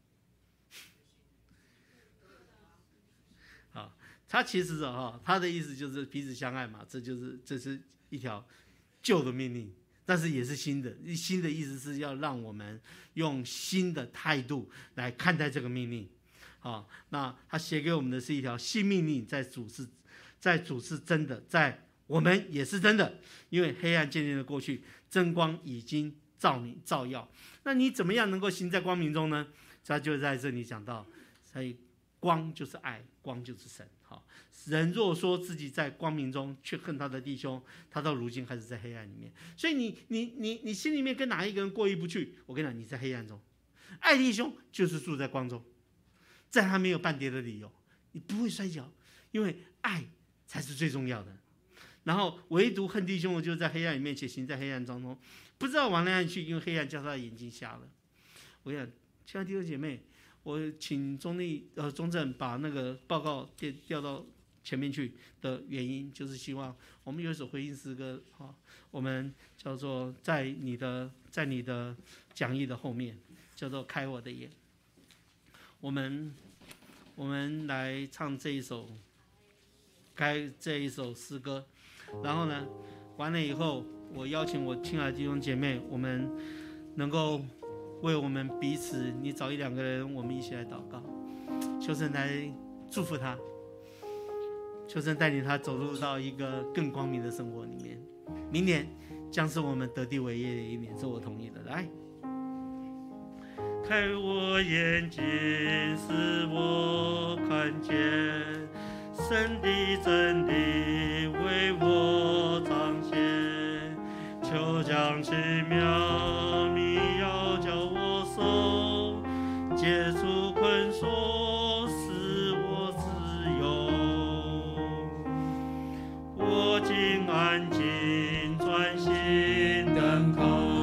好，他其实啊，他的意思就是彼此相爱嘛，这就是这是一条旧的命令，但是也是新的。新的意思是要让我们用新的态度来看待这个命令。好，那他写给我们的是一条新命令，在主是。在主是真的，在我们也是真的，因为黑暗渐渐的过去，真光已经照明照耀。那你怎么样能够行在光明中呢？他就在这里讲到，所以光就是爱，光就是神。好，人若说自己在光明中，却恨他的弟兄，他到如今还是在黑暗里面。所以你你你你心里面跟哪一个人过意不去？我跟你讲，你在黑暗中。爱弟兄就是住在光中，在他没有半跌的理由，你不会摔跤，因为爱才是最重要的。然后唯独恨弟兄的，就在黑暗里面，且行在黑暗当中，不知道往哪里去，因为黑暗叫他的眼睛瞎了。我跟你讲，亲爱的弟兄姐妹，我请中立呃中正把那个报告调调到前面去的原因，就是希望我们有一首回应诗歌啊，我们叫做在你的在你的讲义的后面，叫做开我的眼。我们我们来唱这一首。开这一首诗歌，然后呢，完了以后，我邀请我亲爱的弟兄姐妹，我们能够为我们彼此，你找一两个人，我们一起来祷告，求神来祝福他，求神带领他走入到一个更光明的生活里面。明年将是我们得地为业的一年，是我同意的。来，开我眼睛，使我看见。神的真理为我彰显，求将奇妙